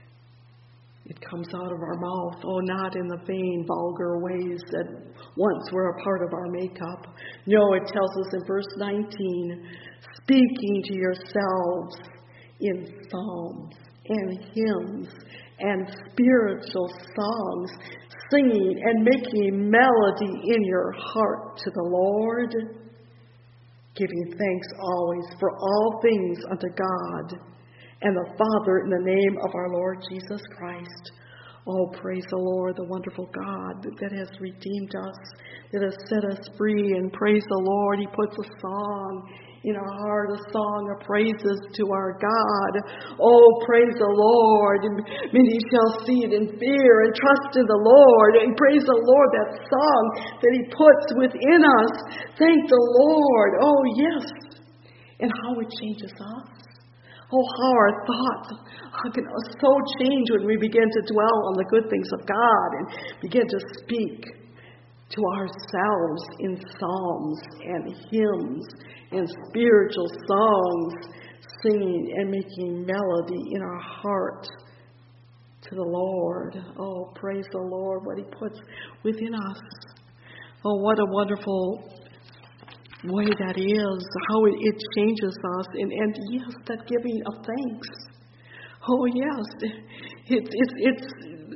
it comes out of our mouth, oh, not in the vain, vulgar ways that once were a part of our makeup. No, it tells us in verse 19, speaking to yourselves in psalms and hymns and spiritual songs, singing and making melody in your heart to the Lord, giving thanks always for all things unto God and the Father in the name of our Lord Jesus Christ. Oh, praise the Lord, the wonderful God that has redeemed us, that has set us free. And praise the Lord, He puts a song in our heart, a song of praises to our God. Oh, praise the Lord. And many shall see it in fear and trust in the Lord. And praise the Lord, that song that He puts within us. Thank the Lord. Oh, yes. And how it changes us. Oh, how our thoughts can so change when we begin to dwell on the good things of God and begin to speak to ourselves in psalms and hymns and spiritual songs, singing and making melody in our heart to the Lord. Oh, praise the Lord, what He puts within us. Oh, what a wonderful way that is, how it changes us, and yes, that giving of thanks. Oh yes, it's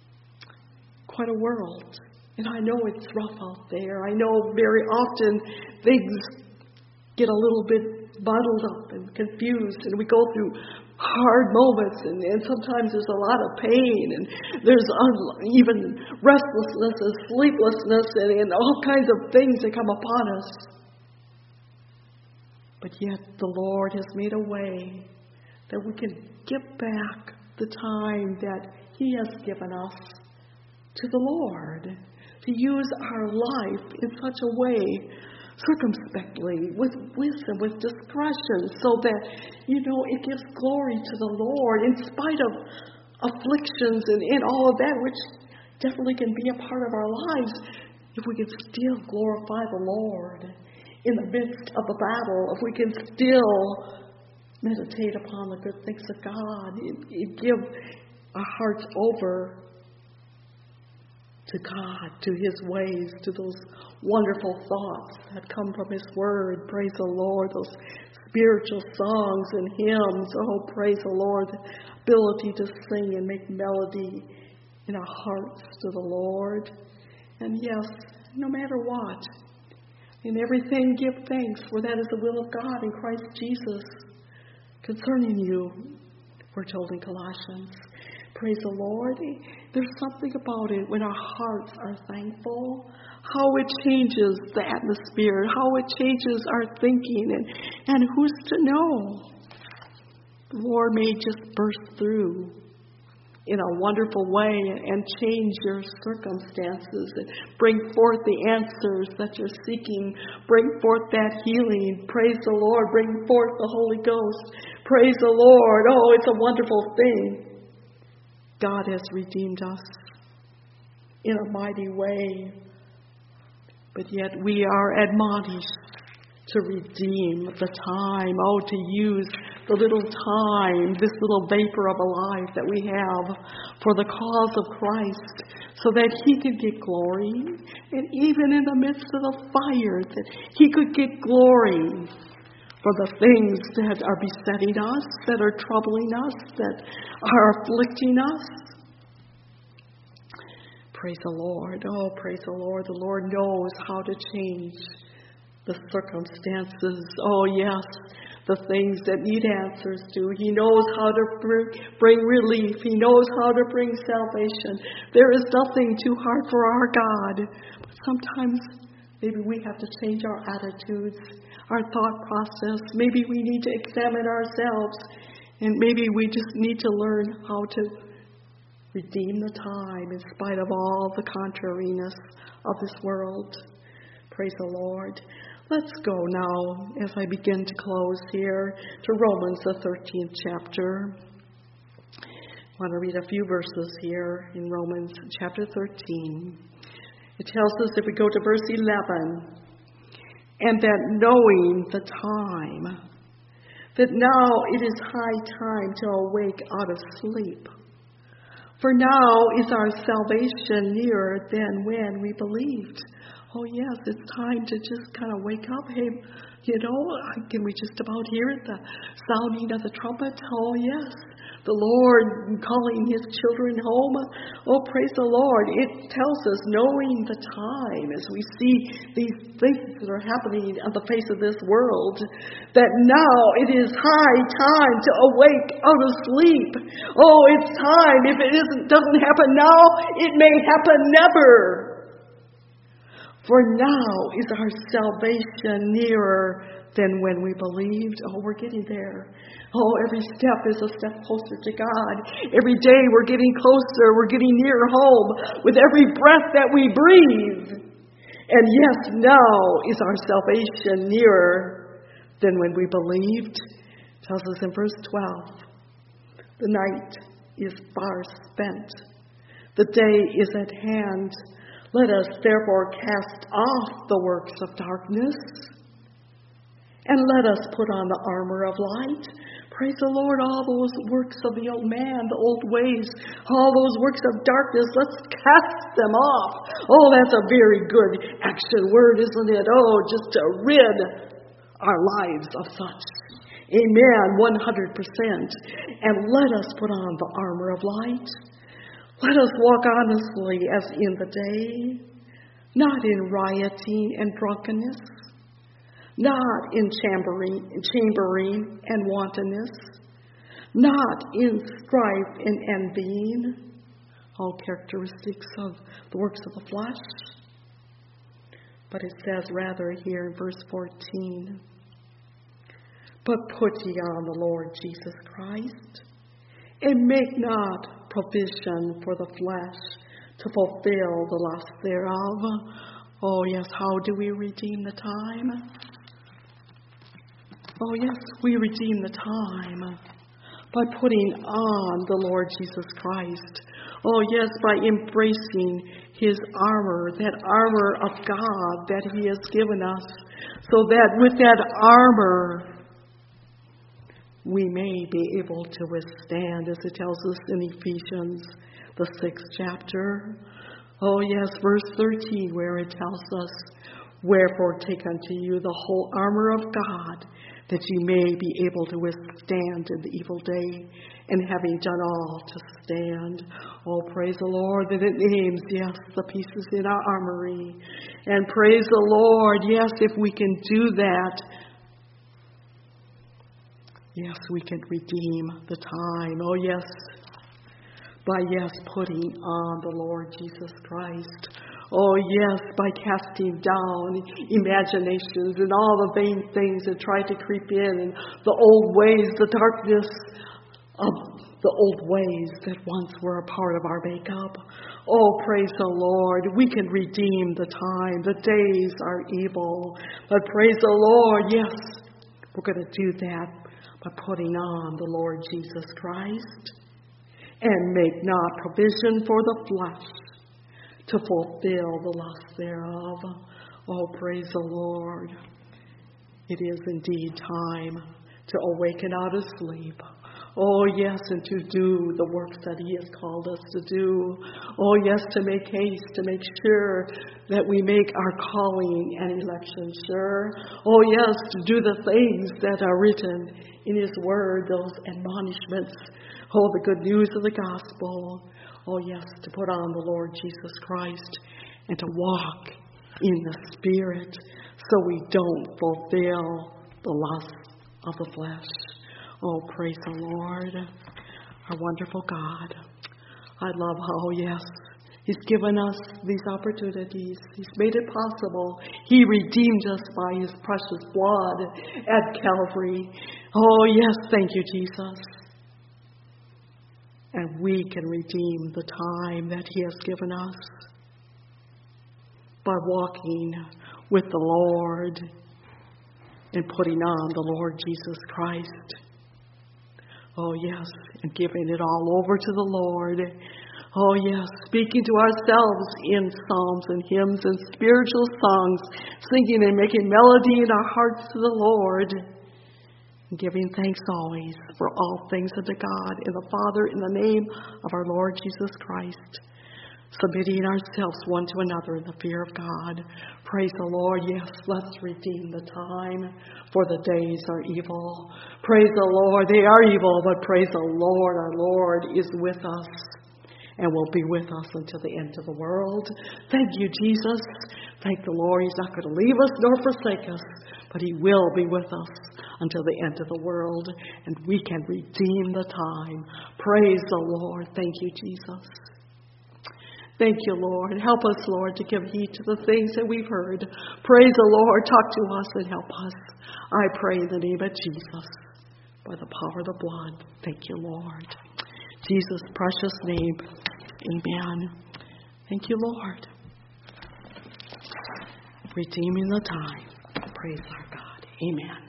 quite a world, and I know it's rough out there. I know very often things get a little bit muddled up and confused, and we go through hard moments, and sometimes there's a lot of pain, and there's even restlessness and sleeplessness and all kinds of things that come upon us. But yet the Lord has made a way that we can give back the time that He has given us to the Lord, to use our life in such a way, circumspectly, with wisdom, with discretion, so that, it gives glory to the Lord in spite of afflictions and all of that, which definitely can be a part of our lives. If we can still glorify the Lord in the midst of the battle, if we can still meditate upon the good things of God, and give our hearts over to God, to His ways, to those wonderful thoughts that come from His Word. Praise the Lord. Those spiritual songs and hymns. Oh, praise the Lord. The ability to sing and make melody in our hearts to the Lord. And yes, no matter what, in everything give thanks, for that is the will of God in Christ Jesus concerning you, we're told in Colossians. Praise the Lord. There's something about it when our hearts are thankful, how it changes the atmosphere, how it changes our thinking, and who's to know? The Lord may just burst through in a wonderful way and change your circumstances and bring forth the answers that you're seeking, bring forth that healing. Praise the Lord. Bring forth the Holy Ghost. Praise the Lord. Oh, it's a wonderful thing. God has redeemed us in a mighty way, but yet we are admonished to redeem the time, to use the little time, this little vapor of a life that we have for the cause of Christ, so that He could get glory, and even in the midst of the fire, that He could get glory for the things that are besetting us, that are troubling us, that are afflicting us. Praise the Lord. Oh, praise the Lord. The Lord knows how to change the circumstances. Oh, yes, the things that need answers to. He knows how to bring relief. He knows how to bring salvation. There is nothing too hard for our God. But sometimes maybe we have to change our attitudes, our thought process. Maybe we need to examine ourselves, and maybe we just need to learn how to redeem the time in spite of all the contrariness of this world. Praise the Lord. Let's go now, as I begin to close here, to Romans, the 13th chapter. I want to read a few verses here in Romans chapter 13. It tells us, if we go to verse 11, and that knowing the time, that now it is high time to awake out of sleep. For now is our salvation nearer than when we believed. Oh yes, it's time to just kind of wake up. Hey, can we just about hear it? The sounding of the trumpet? Oh yes, the Lord calling His children home. Oh, praise the Lord. It tells us, knowing the time, as we see these things that are happening on the face of this world, that now it is high time to awake out of sleep. Oh, it's time. If it doesn't happen now, it may happen never. For now is our salvation nearer than when we believed. Oh, we're getting there. Oh, every step is a step closer to God. Every day we're getting closer. We're getting nearer home with every breath that we breathe. And yes, now is our salvation nearer than when we believed. It tells us in verse 12, the night is far spent. The day is at hand. Let us therefore cast off the works of darkness, and let us put on the armor of light. Praise the Lord, all those works of the old man, the old ways, all those works of darkness, let's cast them off. Oh, that's a very good action word, isn't it? Oh, just to rid our lives of such. Amen, 100%. And let us put on the armor of light. Let us walk honestly as in the day, not in rioting and drunkenness, not in chambering and wantonness, not in strife and envying, all characteristics of the works of the flesh. But it says rather here in verse 14, but put ye on the Lord Jesus Christ, and make not provision for the flesh to fulfill the lust thereof. Oh yes, how do we redeem the time? Oh yes, we redeem the time by putting on the Lord Jesus Christ. Oh yes, by embracing His armor, that armor of God that He has given us, so that with that armor we may be able to withstand, as it tells us in Ephesians, the 6th chapter. Oh yes, verse 13, where it tells us, wherefore take unto you the whole armor of God, that you may be able to withstand in the evil day, and having done all to stand. Oh, praise the Lord that it names, yes, the pieces in our armory. And praise the Lord, yes, if we can do that, yes, we can redeem the time. Oh, yes, by, yes, putting on the Lord Jesus Christ. Oh, yes, by casting down imaginations and all the vain things that try to creep in, and the old ways, the darkness of the old ways that once were a part of our makeup. Oh, praise the Lord. We can redeem the time. The days are evil. But praise the Lord, yes, we're going to do that by putting on the Lord Jesus Christ, and make not provision for the flesh to fulfill the lust thereof. Oh, praise the Lord. It is indeed time to awaken out of sleep. Oh, yes, and to do the works that He has called us to do. Oh, yes, to make haste, to make sure that we make our calling and election sure. Oh, yes, to do the things that are written in His Word, those admonishments. Oh, the good news of the gospel. Oh, yes, to put on the Lord Jesus Christ and to walk in the Spirit so we don't fulfill the lust of the flesh. Oh, praise the Lord, our wonderful God. I love how, yes, He's given us these opportunities. He's made it possible. He redeemed us by His precious blood at Calvary. Oh, yes, thank you, Jesus. And we can redeem the time that He has given us by walking with the Lord and putting on the Lord Jesus Christ. Oh, yes, and giving it all over to the Lord. Oh, yes, speaking to ourselves in psalms and hymns and spiritual songs, singing and making melody in our hearts to the Lord. Giving thanks always for all things unto God and the Father in the name of our Lord Jesus Christ. Submitting ourselves one to another in the fear of God. Praise the Lord. Yes, let's redeem the time, for the days are evil. Praise the Lord. They are evil, but praise the Lord. Our Lord is with us and will be with us until the end of the world. Thank you, Jesus. Thank the Lord. He's not going to leave us nor forsake us, but He will be with us until the end of the world, and we can redeem the time. Praise the Lord. Thank you, Jesus. Thank you, Lord. Help us, Lord, to give heed to the things that we've heard. Praise the Lord. Talk to us and help us. I pray in the name of Jesus, by the power of the blood. Thank you, Lord. Jesus' precious name. Amen. Thank you, Lord. Redeeming the time. Praise our God. Amen.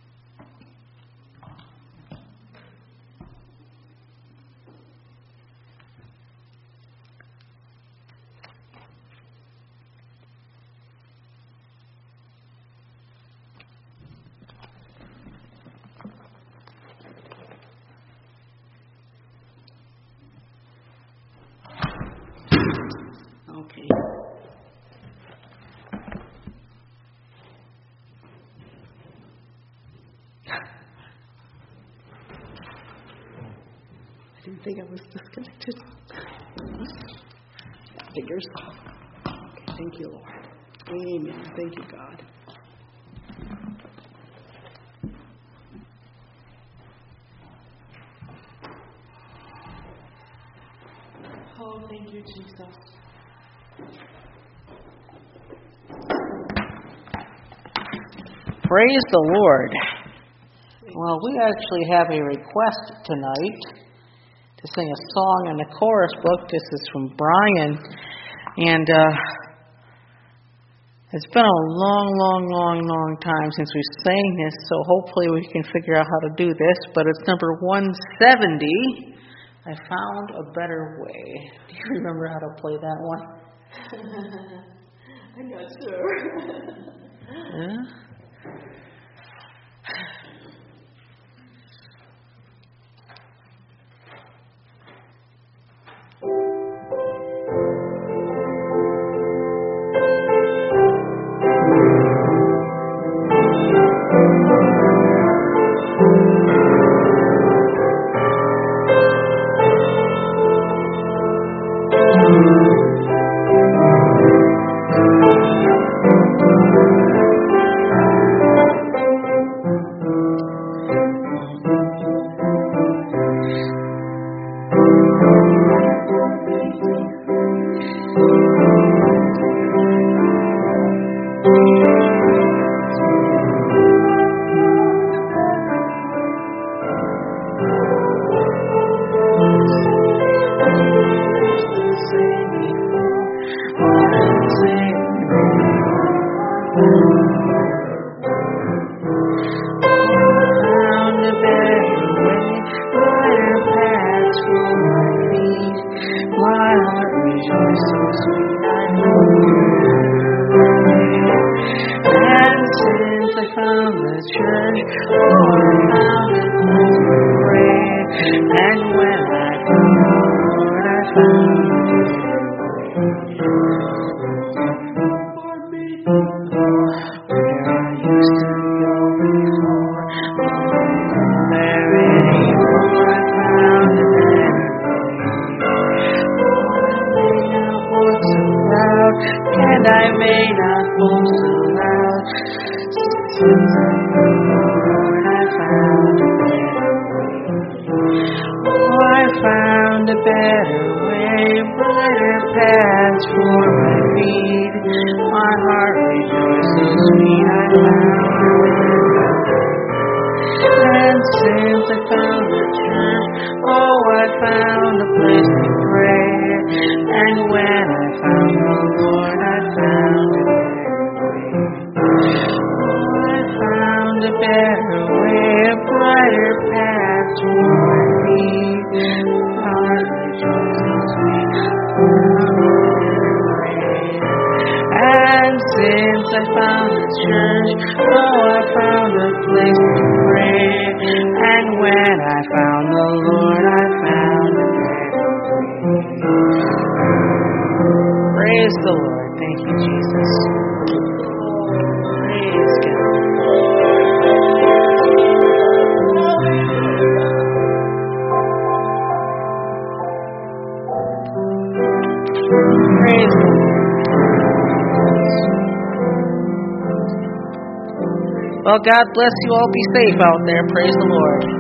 Okay. I didn't think I was disconnected. Figures. Okay, thank you, Lord. Amen. Thank you, God. Oh, thank you, Jesus. Praise the Lord. Well, we actually have a request tonight to sing a song in the chorus book. This is from Brian. And it's been a long time since we sang this, so hopefully we can figure out how to do this. But it's number 170. I found a better way. Do you remember how to play that one? I'm not sure. Yeah? Well, God bless you all. Be safe out there. Praise the Lord.